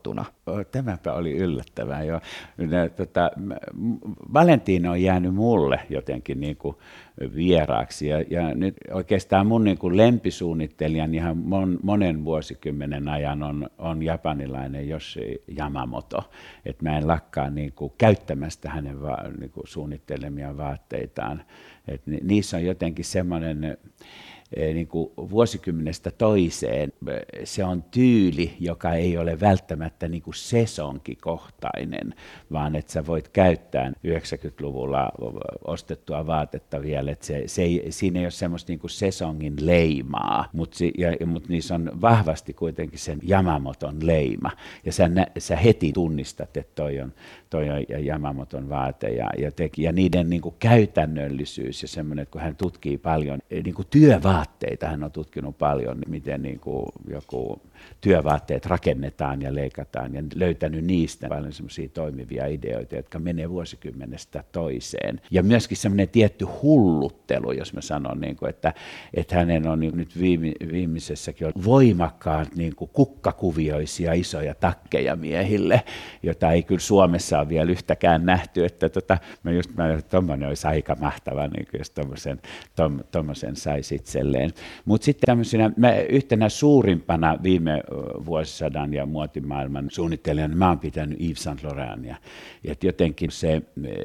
Tämäpä oli yllättävää jo. Tota, Valentino on jäänyt mulle jotenkin niin kuin vieraaksi ja, ja nyt oikeastaan mun niin kuin lempisuunnittelijan ihan mon, monen vuosikymmenen ajan on, on japanilainen Yoshi Yamamoto. Et mä en lakkaa niin kuin käyttämästä hänen va, niin kuin suunnittelemia vaatteitaan. Et niissä on jotenkin semmoinen niin kuin vuosikymmenestä toiseen, se on tyyli, joka ei ole välttämättä niin kuin sesonkikohtainen, vaan että sä voit käyttää yhdeksänkymmentäluvulla ostettua vaatetta vielä, että se, se ei, siinä ei ole semmoista niin kuin sesongin leimaa, mutta mut niissä on vahvasti kuitenkin sen Yamamoton leima, ja sä, sä heti tunnistat, että toi on, toi on Yamamoton vaate, ja, ja, teki, ja niiden niin kuin käytännöllisyys ja semmoinen, että kun hän tutkii paljon niin kuin työvaatteita, Vaatteita. Hän on tutkinut paljon, miten niin kuin joku työvaatteet rakennetaan ja leikataan ja löytänyt niistä paljon semmoisia toimivia ideoita, jotka menee vuosikymmenestä toiseen. Ja myöskin semmoinen tietty hulluttelu, jos mä sanon, niin kuin, että, että hänen on nyt viime, viimeisessäkin voimakkaat niin kuin kukkakuvioisia isoja takkeja miehille, jota ei kyllä Suomessa ole vielä yhtäkään nähty, että tota, mä just mä että tommoinen olisi aika mahtava, niin jos tommoisen, tom, tommoisen saisi itselleen. Mutta sitten tämmöisenä, mä yhtenä suurimpana viime vuosisadan ja muotimaailman suunnittelijana mä oon pitänyt Yves Saint Laurenia. Että jotenkin se,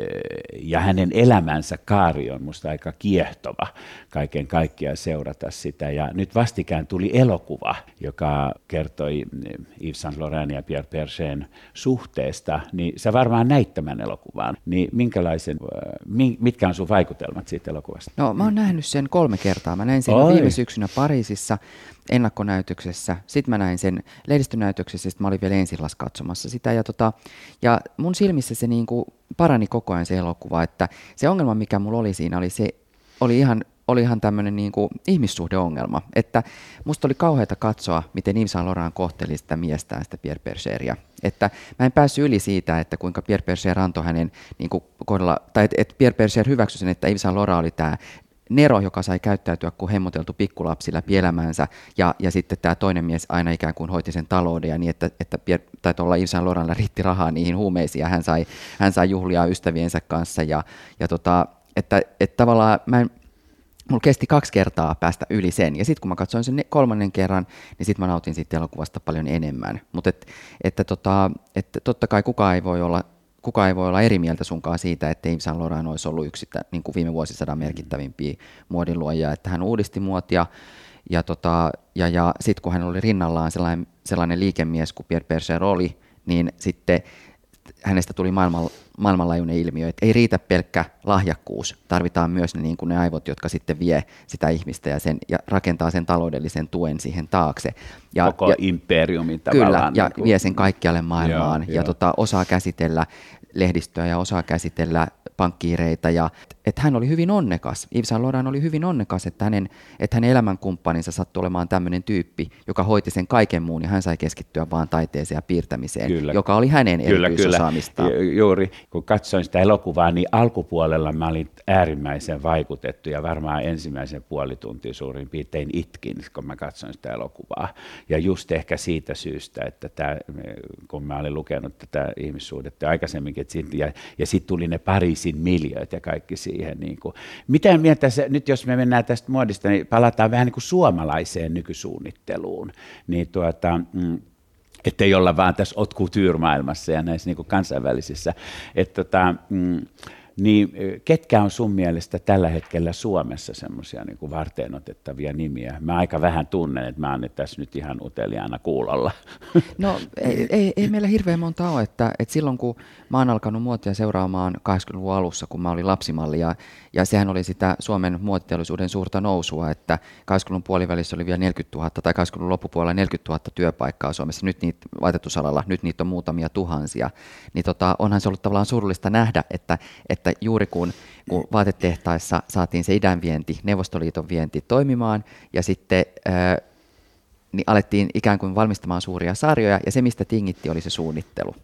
ja hänen elämänsä kaari on musta aika kiehtova kaiken kaikkiaan seurata sitä. Ja nyt vastikään tuli elokuva, joka kertoi Yves Saint Laurenia ja Pierre Bergén suhteesta, niin sä varmaan näit tämän elokuvan. Niin minkälaisen, mitkä on sun vaikutelmat siitä elokuvasta? No mä oon nähnyt sen kolme kertaa. Mä näin sen Oi. viime syksynä Pariisissa ennakkonäytöksessä. Sitten mä näin sen lehdistönäytöksessä, sitten mä olin vielä ensillas katsomassa sitä. Ja, tota, ja mun silmissä se niinku parani koko ajan se elokuva, että se ongelma, mikä mulla oli siinä, oli se, oli ihan, oli ihan tämmöinen niinku ihmissuhdeongelma. Että musta oli kauheata katsoa, miten Yves Saint Laurent kohteli sitä miestään, sitä Pierre Bergéria. Että mä en päässyt yli siitä, että kuinka Pierre Bergé antoi hänen niinku kohdalla, tai että et Pierre Bergé hyväksyi sen, että Yves Saint Laurent oli tämä nero, joka sai käyttäytyä kuin hemmoteltu pikkulapsi läpi elämänsä, ja, ja sitten tämä toinen mies aina ikään kuin hoiti sen talouden, ja niin, että, että tai tuolla Yves Saint Laurentilla riitti rahaa niihin huumeisiin, ja hän sai, hän sai juhlia ystäviensä kanssa, ja, ja tota, että, että tavallaan mä en, mulla kesti kaksi kertaa päästä yli sen, ja sitten kun mä katsoin sen kolmannen kerran, niin sitten mä nautin siitä elokuvasta paljon enemmän, mutta et, että, tota, että totta kai kukaan ei voi olla Kukaan ei voi olla eri mieltä sunkaan siitä, että Yves Saint Laurent olisi ollut yksi niin kuin viime vuosisadan merkittävimpiä muodinluojia, että hän uudisti muotia ja, tota, ja, ja sitten kun hän oli rinnallaan sellainen, sellainen liikemies kuin Pierre Bergé oli, niin sitten hänestä tuli maailman, maailmanlaajuinen ilmiö, että ei riitä pelkkä lahjakkuus, tarvitaan myös ne, niin kuin ne aivot, jotka sitten vie sitä ihmistä ja, sen, ja rakentaa sen taloudellisen tuen siihen taakse. Ja, Koko ja, imperiumin tavallaan. Kyllä, ja niin kuin vie sen kaikkialle maailmaan joo, ja jo. Tota, osaa käsitellä lehdistöä ja osaa käsitellä pankkiireita. Ja, että hän oli hyvin onnekas. Yves Saint Laurent oli hyvin onnekas, että hänen, että hänen elämänkumppaninsa sattui olemaan tämmöinen tyyppi, joka hoiti sen kaiken muun ja hän sai keskittyä vaan taiteeseen ja piirtämiseen, kyllä, joka oli hänen erityisosaamistaan. Kyllä, kyllä. Juuri kun katsoin sitä elokuvaa, niin alkupuolella mä olin äärimmäisen vaikutettu ja varmaan ensimmäisen puoli tuntia suurin piirtein itkin, kun mä katsoin sitä elokuvaa. Ja just ehkä siitä syystä, että tämä, kun mä olin lukenut tätä ihmissuhdetta aikaisemminkin, että sit, ja, ja sitten tuli ne Pariisin miljööt ja kaikki siihen. Niin kuin. Mitä mieltä se, nyt jos me mennään tästä muodista, niin palataan vähän niin kuin suomalaiseen nykysuunnitteluun, niin tuota, mm, ettei olla vaan tässä haute couture-maailmassa ja näissä niin kuin kansainvälisissä. Että tota, mm, niin ketkä on sun mielestä tällä hetkellä Suomessa semmoisia niin kuin varteenotettavia nimiä? Mä aika vähän tunnen, että mä oon tässä nyt ihan uteliaana kuulolla. No ei, ei, ei meillä hirveän monta ole, että, että silloin kun mä oon alkanut muotia seuraamaan kahdeksankymmentäluvun alussa, kun mä olin lapsimalli, ja, ja sehän oli sitä Suomen muotiteollisuuden suurta nousua, että kahdeksankymmentäluvun puolivälissä oli vielä neljäkymmentätuhatta tai kahdeksankymmentäluvun loppupuolella neljäkymmentätuhatta työpaikkaa Suomessa, nyt niitä vaatetusalalla, nyt niitä on muutamia tuhansia, niin tota, onhan se ollut tavallaan surullista nähdä, että, että juuri kun, kun vaatetehtaissa saatiin se idän vienti, Neuvostoliiton vienti toimimaan, ja sitten ää, niin alettiin ikään kuin valmistamaan suuria sarjoja, ja se, mistä tingitti, oli se suunnittelu.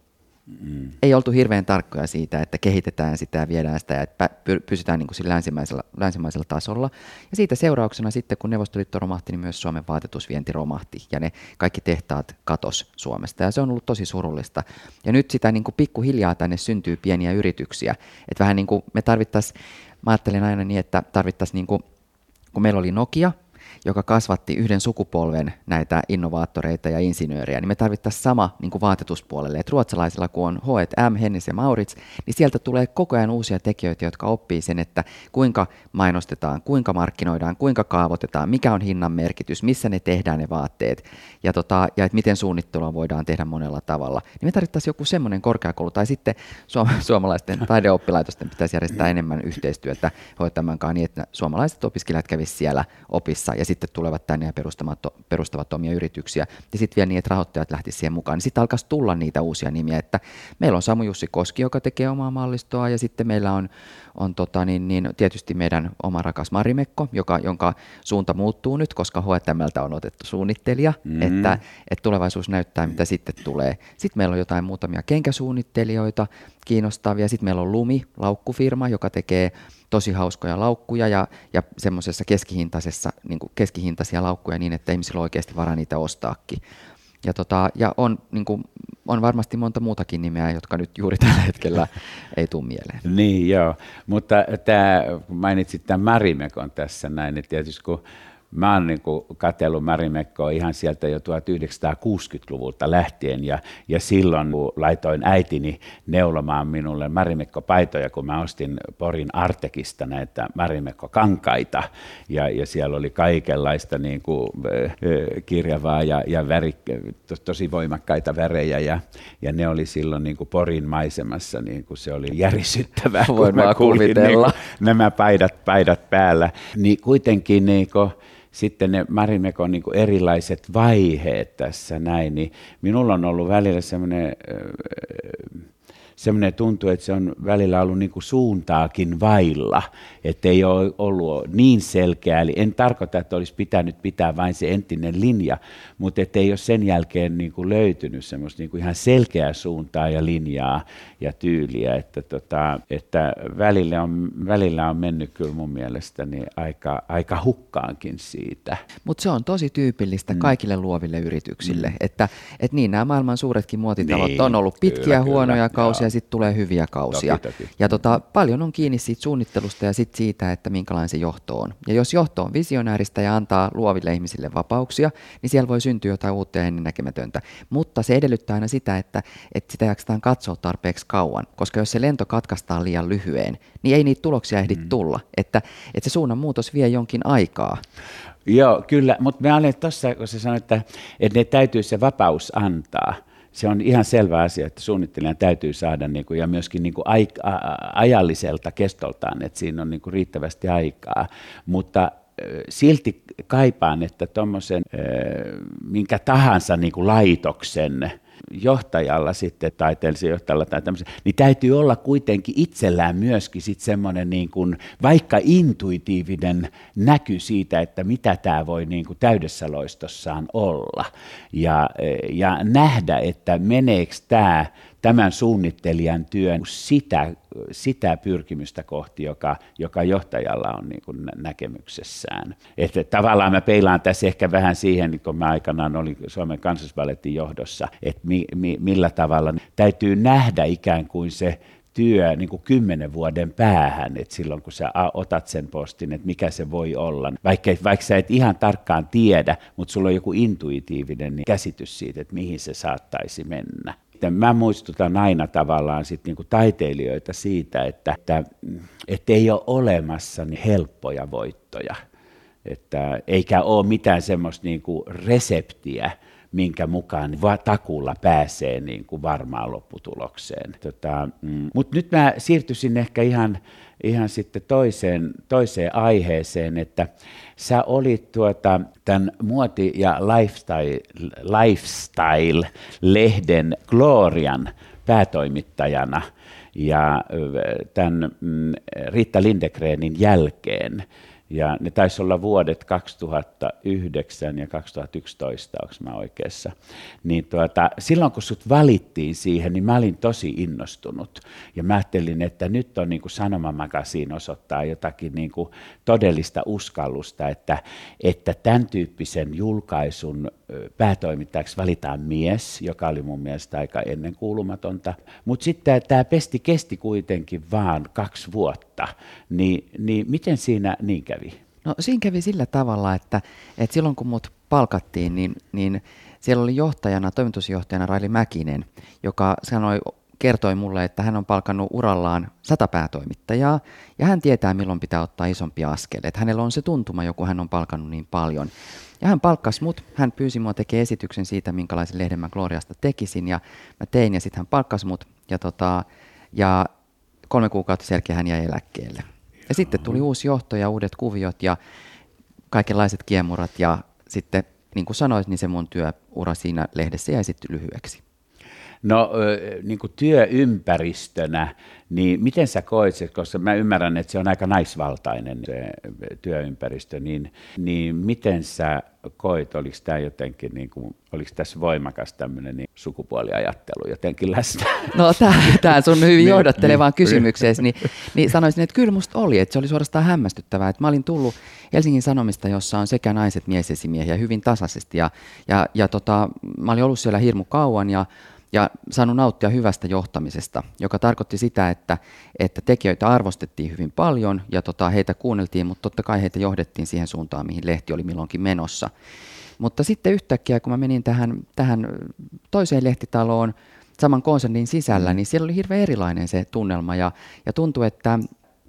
Mm. Ei oltu hirveän tarkkoja siitä, että kehitetään sitä ja viedään sitä ja että pysytään niin kuin länsimaisella, länsimaisella tasolla. Ja siitä seurauksena sitten, kun Neuvostoliitto romahti, niin myös Suomen vaatetusvienti romahti ja ne kaikki tehtaat katos Suomesta. Ja se on ollut tosi surullista. Ja nyt sitä niin kuin pikkuhiljaa tänne syntyy pieniä yrityksiä. Että vähän niin kuin me tarvittaisiin, mä ajattelen aina niin, että tarvittaisiin niin kuin, kun meillä oli Nokia, joka kasvatti yhden sukupolven näitä innovaattoreita ja insinöörejä, niin me tarvittaisiin sama niin kuin vaatetuspuolelle. Et ruotsalaisilla, kun on H and M, Hennes ja Mauritz, niin sieltä tulee koko ajan uusia tekijöitä, jotka oppii sen, että kuinka mainostetaan, kuinka markkinoidaan, kuinka kaavoitetaan, mikä on hinnan merkitys, missä ne tehdään ne vaatteet, ja, tota, ja että miten suunnittelua voidaan tehdä monella tavalla. Niin me tarvittaisiin joku semmoinen korkeakoulu, tai sitten suom- suomalaisten taideoppilaitosten pitäisi järjestää enemmän yhteistyötä H and M:n kanssa niin, että suomalaiset opiskelijat kävisivät siellä opissa, ja sitten tulevat tänne ja perustavat, perustavat omia yrityksiä, ja sitten vielä niin, että rahoittajat lähtisivät siihen mukaan, niin sitten alkaisi tulla niitä uusia nimiä, että meillä on Samu Jussi Koski, joka tekee omaa mallistoa, ja sitten meillä on, on tota, niin, niin, tietysti meidän oma rakas Marimekko, joka, jonka suunta muuttuu nyt, koska H and M:ltä on otettu suunnittelija, mm. että, että tulevaisuus näyttää, mitä sitten tulee. Sitten meillä on jotain muutamia kenkäsuunnittelijoita kiinnostavia, sitten meillä on Lumi, laukkufirma, joka tekee tosi hauskoja laukkuja ja, ja semmoisessa keskihintaisessa, niin kuin keskihintaisia laukkuja niin, että ihmisillä on oikeasti varaa niitä ostaakin. Ja, tota, ja on, niin kuin, on varmasti monta muutakin nimeä, jotka nyt juuri tällä hetkellä ei tule mieleen. Niin joo, mutta tämä, kun mainitsit tämän Marimekon tässä näin, niin tietysti kun mä oon niin katsellut Marimekkoa ihan sieltä jo tuhatyhdeksänsataakuusikymmentäluvulta lähtien ja, ja silloin kun laitoin äitini neulomaan minulle Marimekko-paitoja, kun mä ostin Porin Artekista näitä Marimekko-kankaita ja, ja siellä oli kaikenlaista niin kuin, äh, kirjavaa ja, ja väri, to, tosi voimakkaita värejä ja, ja ne oli silloin niin kuin Porin maisemassa, niin kuin se oli järisyttävää, kun mä kuulin niin kuin, nämä paidat, paidat päällä, niin kuitenkin niin kuin, sitten ne Marimekon niin kuin erilaiset vaiheet tässä näin, niin minulla on ollut välillä semmoinen, semmoinen tuntuu, että se on välillä ollut niin kuin suuntaakin vailla, että ei ole ollut niin selkeä, eli en tarkoita, että olisi pitänyt pitää vain se entinen linja, mutta että ei ole sen jälkeen niin kuin löytynyt semmoista niin kuin ihan selkeää suuntaa ja linjaa ja tyyliä, että, tota, että välillä, on, välillä on mennyt kyllä mun mielestäni aika, aika hukkaankin siitä. Mutta se on tosi tyypillistä mm. kaikille luoville yrityksille, mm. että, että niin nämä maailman suuretkin muotitalot niin, on ollut pitkiä kyllä, huonoja kyllä, kausia ja sitten tulee hyviä kausia. Toki, toki. Ja tota, paljon on kiinni siitä suunnittelusta ja sit siitä, että minkälainen se johto on. Ja jos johto on visionääristä ja antaa luoville ihmisille vapauksia, niin siellä voi syntyä jotain uutta ja ennennäkemätöntä. Mutta se edellyttää aina sitä, että, että sitä jaksetaan katsoa tarpeeksi kauan, koska jos se lento katkaistaan liian lyhyen, niin ei niitä tuloksia ehdi mm. tulla. Että, että se suunnan muutos vie jonkin aikaa. Joo, kyllä, mutta mä olen tuossa, kun sä sanoit, että, että ne täytyy se vapaus antaa. Se on ihan selvä asia, että suunnittelijan täytyy saada niin kuin, ja myöskin niin kuin aik- a- ajalliselta kestoltaan, että siinä on niin kuin riittävästi aikaa, mutta äh, silti kaipaan, että tuommoisen äh, minkä tahansa niin kuin laitoksen johtajalla sitten, taiteellisen johtajalla tai tämmöisen, niin täytyy olla kuitenkin itsellään myöskin sitten semmoinen niin kuin, vaikka intuitiivinen näky siitä, että mitä tämä voi niin kuin täydessä loistossaan olla. Ja, ja nähdä, että meneekö tämä tämän suunnittelijan työn sitä, sitä pyrkimystä kohti, joka, joka johtajalla on niin kuin näkemyksessään. Että tavallaan mä peilaan tässä ehkä vähän siihen, kun mä aikanaan olin Suomen Kansallisballetin johdossa, että mi, mi, millä tavalla täytyy nähdä ikään kuin se työ niin kuin kymmenen vuoden päähän, että silloin kun sä otat sen postin, että mikä se voi olla. Vaikka, vaikka sä et ihan tarkkaan tiedä, mutta sulla on joku intuitiivinen niin käsitys siitä, että mihin se saattaisi mennä. Mä muistutan aina tavallaan sit niinku taiteilijoita siitä, että, että, että ei ole olemassa niin helppoja voittoja, että, eikä ole mitään semmoista niinku reseptiä, minkä mukaan takuulla pääsee niinku varmaan lopputulokseen. Tota, mm. Mutta nyt mä siirtyisin ehkä ihan, ihan sitten toiseen, toiseen aiheeseen, että sä olit tuota, tämän muoti- ja lifestyle, lifestyle-lehden Glorian päätoimittajana ja tämän Riitta Lindegrenin jälkeen. Ja ne taisi olla vuodet kaksituhattayhdeksän ja kaksituhattayksitoista, onko mä oikeassa. Niin tuota, silloin kun sut valittiin siihen, niin mä olin tosi innostunut. Ja mä ajattelin, että nyt on niin kuin Sanomamakasiin osoittaa jotakin niin kuin todellista uskallusta, että, että tämän tyyppisen julkaisun päätoimittajaksi valitaan mies, joka oli mun mielestä aika ennenkuulumatonta. Mutta sitten tämä pesti kesti kuitenkin vaan kaksi vuotta, niin, niin miten siinä niin kävi? No siinä kävi sillä tavalla, että, että silloin kun mut palkattiin, niin, niin siellä oli johtajana, toimitusjohtajana Raili Mäkinen, joka sanoi, kertoi mulle, että hän on palkannut urallaan sata päätoimittajaa, ja hän tietää, milloin pitää ottaa isompia askeleita. Hänellä on se tuntuma, joku hän on palkannut niin paljon. Ja hän palkkasi mut, hän pyysi mua tekemään esityksen siitä, minkälaisen lehden mä Gloriasta tekisin, ja mä tein, ja sitten hän palkkasi mut, ja, tota, ja kolme kuukautta sen jälkeen hän jäi eläkkeelle. Ja sitten tuli uusi johto ja uudet kuviot ja kaikenlaiset kiemurat, ja sitten, niin kuin sanoit, niin se mun työura siinä lehdessä jäi sitten lyhyeksi. No niin kuin työympäristönä, niin miten sä koet se, koska mä ymmärrän, että se on aika naisvaltainen se työympäristö, niin, niin miten sä koet, oliko tämä jotenkin, niin kuin, oliko tässä voimakas tämmöinen niin sukupuoliajattelu jotenkin läsnä? No tämä sun hyvin johdattelevaan kysymykseesi, niin, niin sanoisin, että kyllä musta oli, että se oli suorastaan hämmästyttävää, että mä olin tullut Helsingin Sanomista, jossa on sekä naiset, miesesimiehiä hyvin tasaisesti, ja, ja, ja tota, mä olin ollut siellä hirmu kauan, ja ja saanut nauttia hyvästä johtamisesta, joka tarkoitti sitä, että, että tekijöitä arvostettiin hyvin paljon ja tota, heitä kuunneltiin, mutta totta kai heitä johdettiin siihen suuntaan, mihin lehti oli milloinkin menossa. Mutta sitten yhtäkkiä, kun mä menin tähän, tähän toiseen lehtitaloon saman konsernin sisällä, niin siellä oli hirveän erilainen se tunnelma ja, ja tuntui, että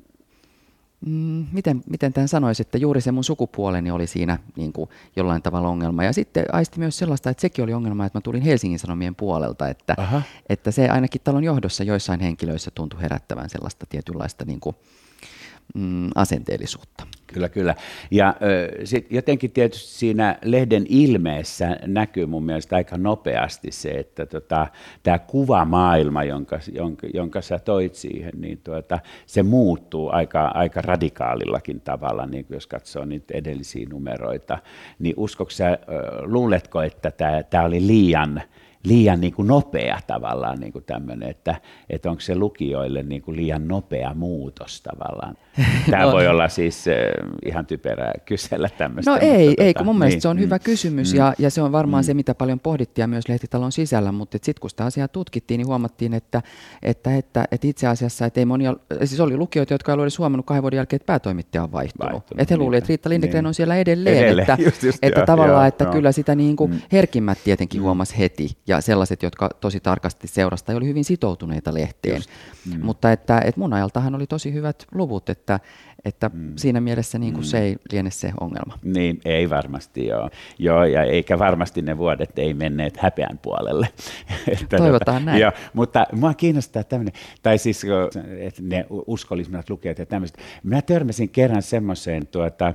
Mm, miten, miten tämän sanoisi, että juuri se mun sukupuoleni oli siinä niin kuin jollain tavalla ongelma. Ja sitten aisti myös sellaista, että sekin oli ongelma, että mä tulin Helsingin Sanomien puolelta, että, että se ainakin talon johdossa joissain henkilöissä tuntui herättävän sellaista tietynlaista niin kuin, mm, asenteellisuutta. Kyllä, kyllä. Ja ö, sit jotenkin tietysti siinä lehden ilmeessä näkyy mun mielestä aika nopeasti se, että tota, tämä kuvamaailma, jonka, jonka, jonka sä toit siihen, niin tuota, se muuttuu aika, aika radikaalillakin tavalla, niin jos katsoo niitä edellisiä numeroita. Niin uskoiko sä, ö, luuletko, että tämä oli liian... liian niin kuin nopea tavallaan niin kuin tämmöinen, että, että onko se lukijoille niin kuin liian nopea muutos tavallaan. Tämä no, voi olla siis äh, ihan typerää kysellä tämmöistä. No ei, mutta, ei kun mun mielestä niin, se on mm, hyvä kysymys mm, ja, ja se on varmaan mm, se, mitä paljon pohdittiin myös lehtitalon sisällä, mutta sitten kun sitä asiaa tutkittiin, niin huomattiin, että, että, että, että itse asiassa, että ei monia, siis oli lukijoita, jotka ei edes huomannut kahden vuoden jälkeen, että päätoimittaja on vaihtunut. vaihtunut että he luulivat, että Riitta Lindgren niin. on siellä edelleen, edelleen. että, just, just, että joo, tavallaan, joo, että joo. kyllä sitä niin kuin mm. herkimmät tietenkin mm. huomasi heti. Ja sellaiset, jotka tosi tarkasti seurasta, oli hyvin sitoutuneita lehteen. Mm. Mutta että, että mun ajaltahan oli tosi hyvät luvut, että, että mm. siinä mielessä niin kuin mm. se ei liene se ongelma. Niin, ei varmasti joo. joo. Ja eikä varmasti ne vuodet ei menneet häpeän puolelle. että toivotaan näin. Joo, mutta mua kiinnostaa tämmöinen, tai siis että ne uskollisimmat lukijat ja tämmöiset. Mä törmäsin kerran semmoiseen tuota,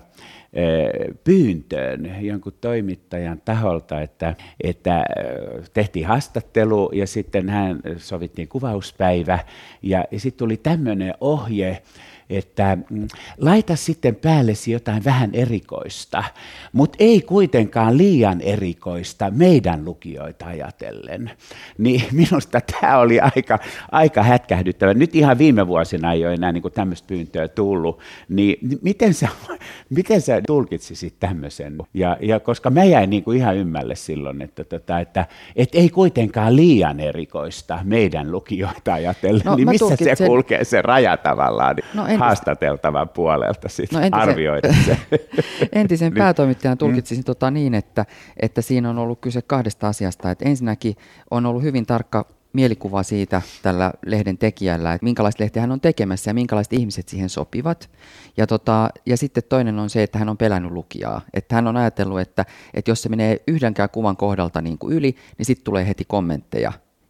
pyyntöön jonkun toimittajan taholta, että, että tehtiin haastattelu ja sitten hän sovittiin kuvauspäivä ja, ja sitten tuli tämmöinen ohje, että laita sitten päällesi jotain vähän erikoista, mutta ei kuitenkaan liian erikoista meidän lukijoita ajatellen. Niin minusta tämä oli aika, aika hätkähdyttävä. Nyt ihan viime vuosina ei ole enää niin kuin tämmöistä pyyntöä tullut. Niin miten sä, miten sä tulkitsisit tämmöisen? Ja, ja koska mä jäin niin kuin ihan ymmälle silloin, että, tota, että, että ei kuitenkaan liian erikoista meidän lukijoita ajatellen, no, niin missä se sen... kulkee se raja tavallaan? No, haastateltavan puolelta sitten no arvioida se. Entisen päätoimittajan tulkitsisin mm. tota niin, että, että siinä on ollut kyse kahdesta asiasta. Että ensinnäkin on ollut hyvin tarkka mielikuva siitä tällä lehden tekijällä, että minkälaista lehteä hän on tekemässä ja minkälaiset ihmiset siihen sopivat. Ja, tota, ja sitten toinen on se, että hän on pelännyt lukijaa. Että hän on ajatellut, että, että jos se menee yhdenkään kuvan kohdalta niin kuin yli, niin sitten tulee heti kommentteja.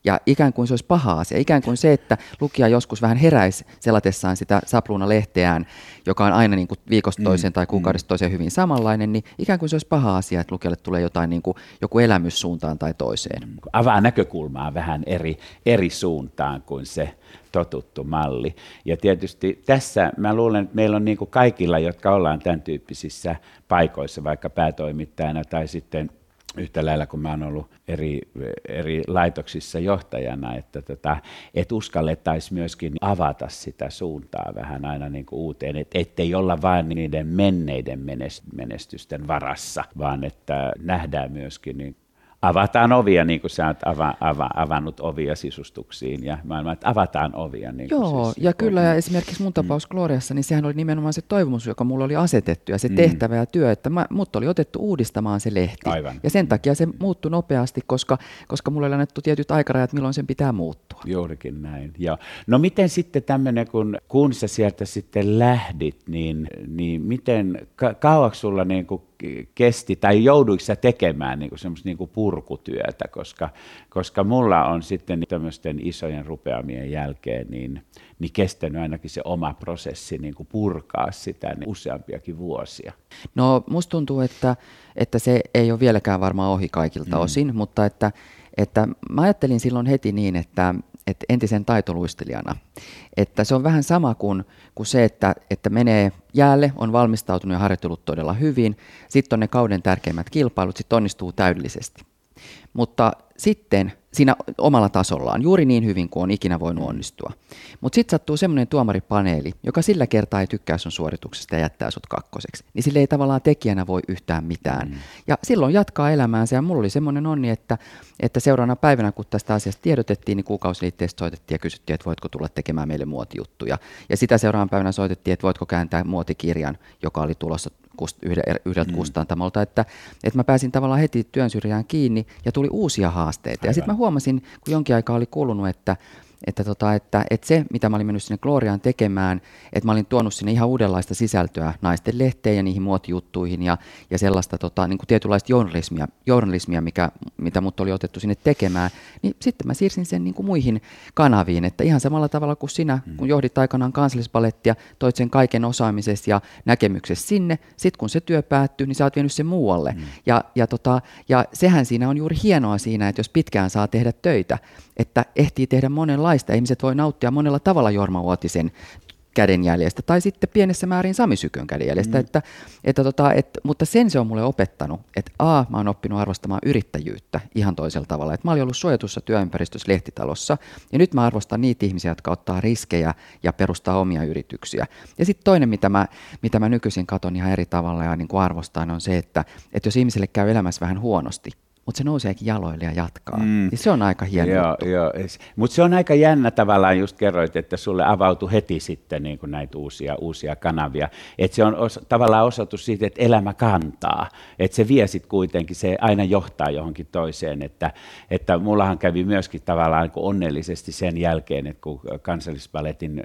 Ja ikään kuin se olisi paha asia. Ikään kuin se, että lukija joskus vähän heräisi selatessaan sitä sapluunalehteään, joka on aina niin kuin viikosta toiseen tai kuukaudesta toiseen hyvin samanlainen, niin ikään kuin se olisi paha asia, että lukijalle tulee jotain niin kuin, joku elämys suuntaan tai toiseen. Avaa näkökulmaa vähän eri, eri suuntaan kuin se totuttu malli. Ja tietysti tässä mä luulen, että meillä on niin kuin kaikilla, jotka ollaan tämän tyyppisissä paikoissa, vaikka päätoimittajana tai sitten yhtä lailla, kun mä oon ollut eri, eri laitoksissa johtajana, että tota, et uskallettaisiin myöskin avata sitä suuntaa vähän aina niin kuin uuteen, et, ettei olla vain niiden menneiden menestysten varassa, vaan että nähdään myöskin niin avataan ovia, niin kuin sä oot ava, ava, avannut ovia sisustuksiin ja maailmaan, että avataan ovia. Niin Joo, siis, ja kyllä, ja esimerkiksi mun tapaus Gloriassa, niin sehän oli nimenomaan se toivomus, joka mulla oli asetettu, ja se mm. tehtävä ja työ, että mä, mut oli otettu uudistamaan se lehti. Aivan. Ja sen takia se muuttui nopeasti, koska, koska mulle oli annettu tietyt aikarajat, milloin sen pitää muuttua. Juurikin näin, joo. No miten sitten tämmöinen, kun, kun sä sieltä sitten lähdit, niin, niin miten, ka- kauaksi sulla niin kuin kesti, tai jouduiko sä tekemään niin kuin semmoista niin kuin purkutyötä, koska, koska mulla on sitten tämmöisten isojen rupeamien jälkeen niin, niin kestänyt ainakin se oma prosessi niin kuin purkaa sitä niin useampiakin vuosia. No musta tuntuu, että, että se ei ole vieläkään varmaan ohi kaikilta mm. osin, mutta että, että mä ajattelin silloin heti niin, että, että entisen taitoluistelijana, että se on vähän sama kuin, kuin se, että, että menee jäälle, on valmistautunut ja harjoitellut todella hyvin, sitten on ne kauden tärkeimmät kilpailut, sitten onnistuu täydellisesti. Mutta sitten siinä omalla tasollaan, juuri niin hyvin kuin on ikinä voinut onnistua. Mutta sitten sattuu semmoinen tuomaripaneeli, joka sillä kertaa ei tykkää sun suorituksesta ja jättää sut kakkoseksi. Niin sille ei tavallaan tekijänä voi yhtään mitään. Mm. Ja silloin jatkaa elämäänsä, ja mulla oli semmoinen onni, että, että seuraavana päivänä, kun tästä asiasta tiedotettiin, niin kuukausiliitteestä soitettiin ja kysyttiin, että voitko tulla tekemään meille muotijuttuja. Ja sitä seuraavana päivänä soitettiin, että voitko kääntää muotikirjan, joka oli tulossa yhdeltä mm. kustantamolta, että, että mä pääsin tavallaan heti työn syrjään kiinni ja tuli uusia haasteita. Aivan. Ja sitten mä huomasin, kun jonkin aikaa oli kulunut, että, että, tota, että, että se, mitä mä olin mennyt sinne Gloriaan tekemään, että mä olin tuonut sinne ihan uudenlaista sisältöä naisten lehteen ja niihin muotijuttuihin ja, ja sellaista tota, niin kuin tietynlaista journalismia, journalismia mikä, mitä mut oli otettu sinne tekemään, niin sitten mä siirsin sen niin kuin muihin kanaviin, että ihan samalla tavalla kuin sinä, mm. kun johdit aikanaan Kansallisbalettia, toit sen kaiken osaamisessa ja näkemyksessä sinne, sitten kun se työ päättyy, niin sä oot vienyt sen muualle. Mm. Ja, ja, tota, ja sehän siinä on juuri hienoa siinä, että jos pitkään saa tehdä töitä, että ehtii tehdä monenlaista. Ihmiset voi nauttia monella tavalla Jorma Uotisen kädenjäljestä tai sitten pienessä määrin Sami Sykön kädenjäljestä. Mm. Että, että tota, et, mutta sen se on mulle opettanut, että a, mä oon oppinut arvostamaan yrittäjyyttä ihan toisella tavalla. Että mä olin ollut suojatussa työympäristössä lehtitalossa ja nyt mä arvostan niitä ihmisiä, jotka ottaa riskejä ja perustaa omia yrityksiä. Ja sitten toinen, mitä mä, mitä mä nykyisin katon ihan eri tavalla ja niin kuin arvostan, on se, että, että jos ihmiselle käy elämässä vähän huonosti, mutta se nouseekin jaloille ja jatkaa. Mm. Niin se on aika hieno joo, juttu. Joo. Mutta se on aika jännä tavallaan, just kerroit, että sulle avautui heti sitten niin kuin näitä uusia, uusia kanavia. Että se on os, tavallaan osoitus siitä, että elämä kantaa. Että se vie sitten kuitenkin, se aina johtaa johonkin toiseen. Että, että mullahan kävi myöskin tavallaan niin kuin onnellisesti sen jälkeen, että kun Kansallisbaletin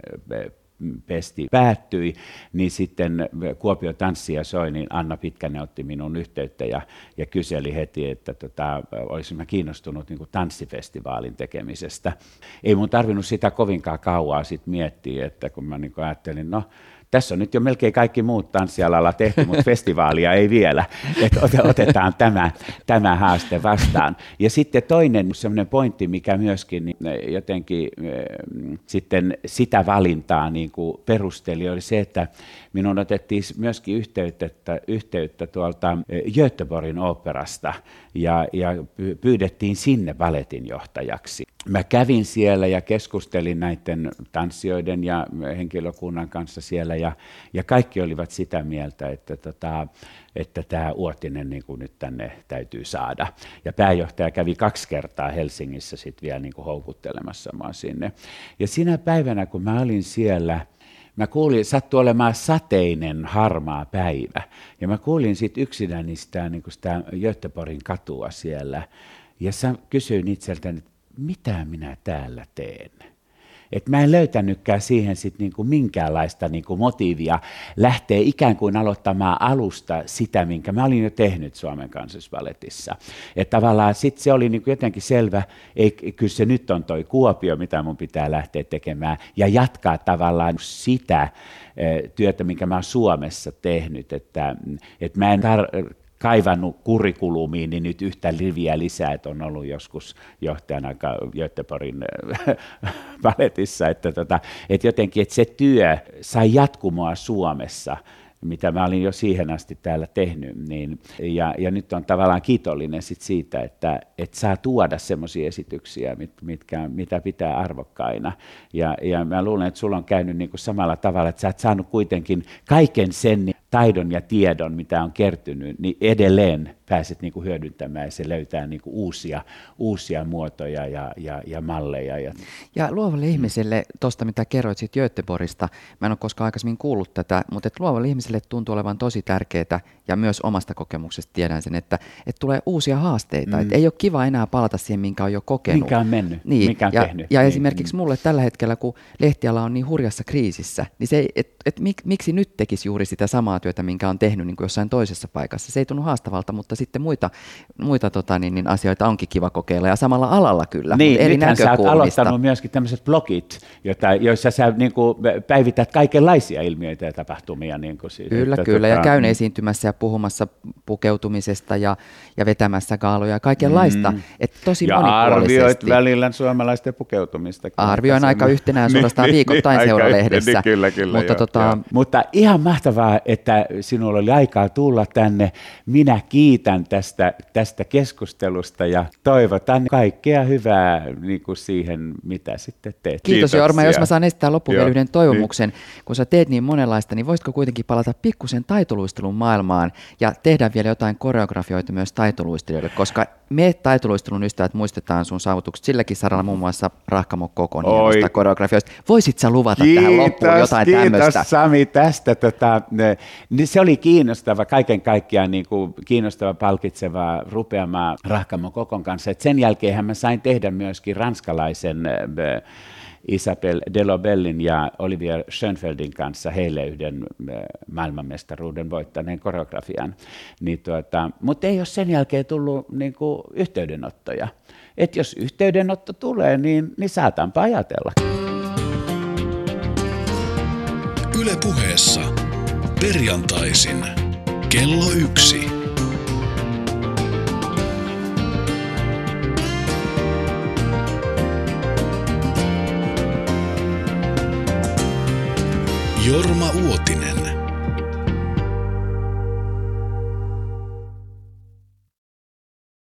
pesti päättyi, niin sitten Kuopio tanssi ja soi, niin Anna Pitkänen otti minun yhteyttä ja, ja kyseli heti, että tota, olisin mä kiinnostunut niin kuin tanssifestivaalin tekemisestä. Ei mun tarvinnut sitä kovinkaan kauaa sit miettiä, että kun mä niin kuin ajattelin, no tässä on nyt jo melkein kaikki muut tanssialalla tehty, mutta festivaalia ei vielä, että otetaan tämä, tämä haaste vastaan. Ja sitten toinen semmoinen pointti, mikä myöskin jotenkin sitten sitä valintaa niin kuin perusteli, oli se, että minun otettiin myöskin yhteyttä, yhteyttä tuolta Göteborgin oopperasta ja, ja pyydettiin sinne balletinjohtajaksi. Mä kävin siellä ja keskustelin näiden tanssijoiden ja henkilökunnan kanssa siellä ja, ja kaikki olivat sitä mieltä, että, tota, että tämä Uotinen niin kuin nyt tänne täytyy saada. Ja pääjohtaja kävi kaksi kertaa Helsingissä sit vielä niin kuin houkuttelemassa mua sinne. Ja sinä päivänä, kun mä olin siellä, mä kuulin, sattui olemaan sateinen, harmaa päivä, ja mä kuulin sitten yksinäni sitä, niin kuin sitä Göteborgin katua siellä, ja kysyin itseltäni, että mitä minä täällä teen? Et mä en löytänytkään siihen sit niinku minkäänlaista niinku motiivia lähteä ikään kuin aloittamaan alusta sitä, minkä mä olin jo tehnyt Suomen Kansallisballetissa. Että tavallaan sitten se oli niinku jotenkin selvä, ei, kyllä se nyt on toi Kuopio, mitä mun pitää lähteä tekemään, ja jatkaa tavallaan sitä työtä, minkä mä oon Suomessa tehnyt, että, että mä en tar- kaivannut kurikulumiin niin nyt yhtä riviä lisää, että on ollut joskus johtajana Göteborgin balletissa, että, tota, että jotenkin että se työ sai jatkumoa Suomessa, mitä mä olin jo siihen asti täällä tehnyt, niin, ja, ja nyt on tavallaan kiitollinen sit siitä, että et saa tuoda semmoisia esityksiä, mit, mitkä, mitä pitää arvokkaina, ja, ja mä luulen, että sulla on käynyt niinku samalla tavalla, että sä oot saanut kuitenkin kaiken sen taidon ja tiedon, mitä on kertynyt, niin edelleen pääset niinku hyödyntämään, ja se löytää niinku uusia, uusia muotoja ja, ja, ja malleja. Ja, ja luovalle mm. ihmiselle, tuosta mitä kerroit siitä Göteborgista, mä en ole koskaan aikaisemmin kuullut tätä, mutta et luovalle ihmiselle tuntuu olevan tosi tärkeää, ja myös omasta kokemuksesta tiedän sen, että, että tulee uusia haasteita, mm. että ei ole kiva enää palata siihen, minkä on jo kokenut. Minkä on mennyt, niin. minkä on ja, tehnyt. Ja niin. esimerkiksi mulle tällä hetkellä, kun lehtiala on niin hurjassa kriisissä, niin se, et, et mik, miksi nyt tekisi juuri sitä samaa työtä, minkä on tehnyt niin kuin jossain toisessa paikassa. Se ei tunnu haastavalta, mutta sitten muita, muita tota, niin, niin asioita onkin kiva kokeilla, ja samalla alalla kyllä, niin, eri nythän sä oot näkökulmista. aloittanut myöskin tämmöiset blogit, jota, joissa sä niin kuin päivität kaikenlaisia ilmiöitä ja tapahtumia. Niin kuin siitä, kyllä, että, kyllä, tota, ja käyn esiintymässä ja puhumassa pukeutumisesta ja, ja vetämässä gaaloja ja kaikenlaista. Mm. Et tosi ja monipuolisesti. Ja arvioit välillä suomalaisten pukeutumista. Arvioin aika yhtenään suorastaan viikoittain Seuralehdessä. Niin, kyllä, kyllä, mutta, joo, tota... joo. mutta ihan mahtavaa, että sinulla oli aikaa tulla tänne. Minä kiitän tästä, tästä keskustelusta ja toivotan kaikkea hyvää niin kuin siihen, mitä sitten teet. Kiitos Kiitoksia. Jorma, jos mä saan esittää loppuun vielä yhden toivomuksen. Niin. Kun sä teet niin monenlaista, niin voisitko kuitenkin palata pikkusen taitoluistelun maailmaan ja tehdä vielä jotain koreografioita myös taitoluistelijoille, koska me taitoluistelun ystävät muistetaan sun saavutukset silläkin saralla, muun muassa Rahkamo Kokon hienosta koreografioista. Voisit sä luvata kiitos, tähän loppuun jotain kiitos, tämmöistä? Kiitos Sami tästä. Tota, ne, se oli kiinnostava, kaiken kaikkiaan niin kuin kiinnostava, palkitseva rupeamaa Rahkamo Kokon kanssa. Et sen jälkeen mä sain tehdä myöskin ranskalaisen äh, Isabelle Delobellin ja Olivier Schönfeldin kanssa heille yhden maailmanmestaruuden voittaneen koreografian. Niin tuota, mutta ei ole sen jälkeen tullut niin kuin yhteydenottoja. Että jos yhteydenotto tulee, niin, niin saatanpa ajatella. Yle Puheessa perjantaisin kello yksi. Jorma Uotinen.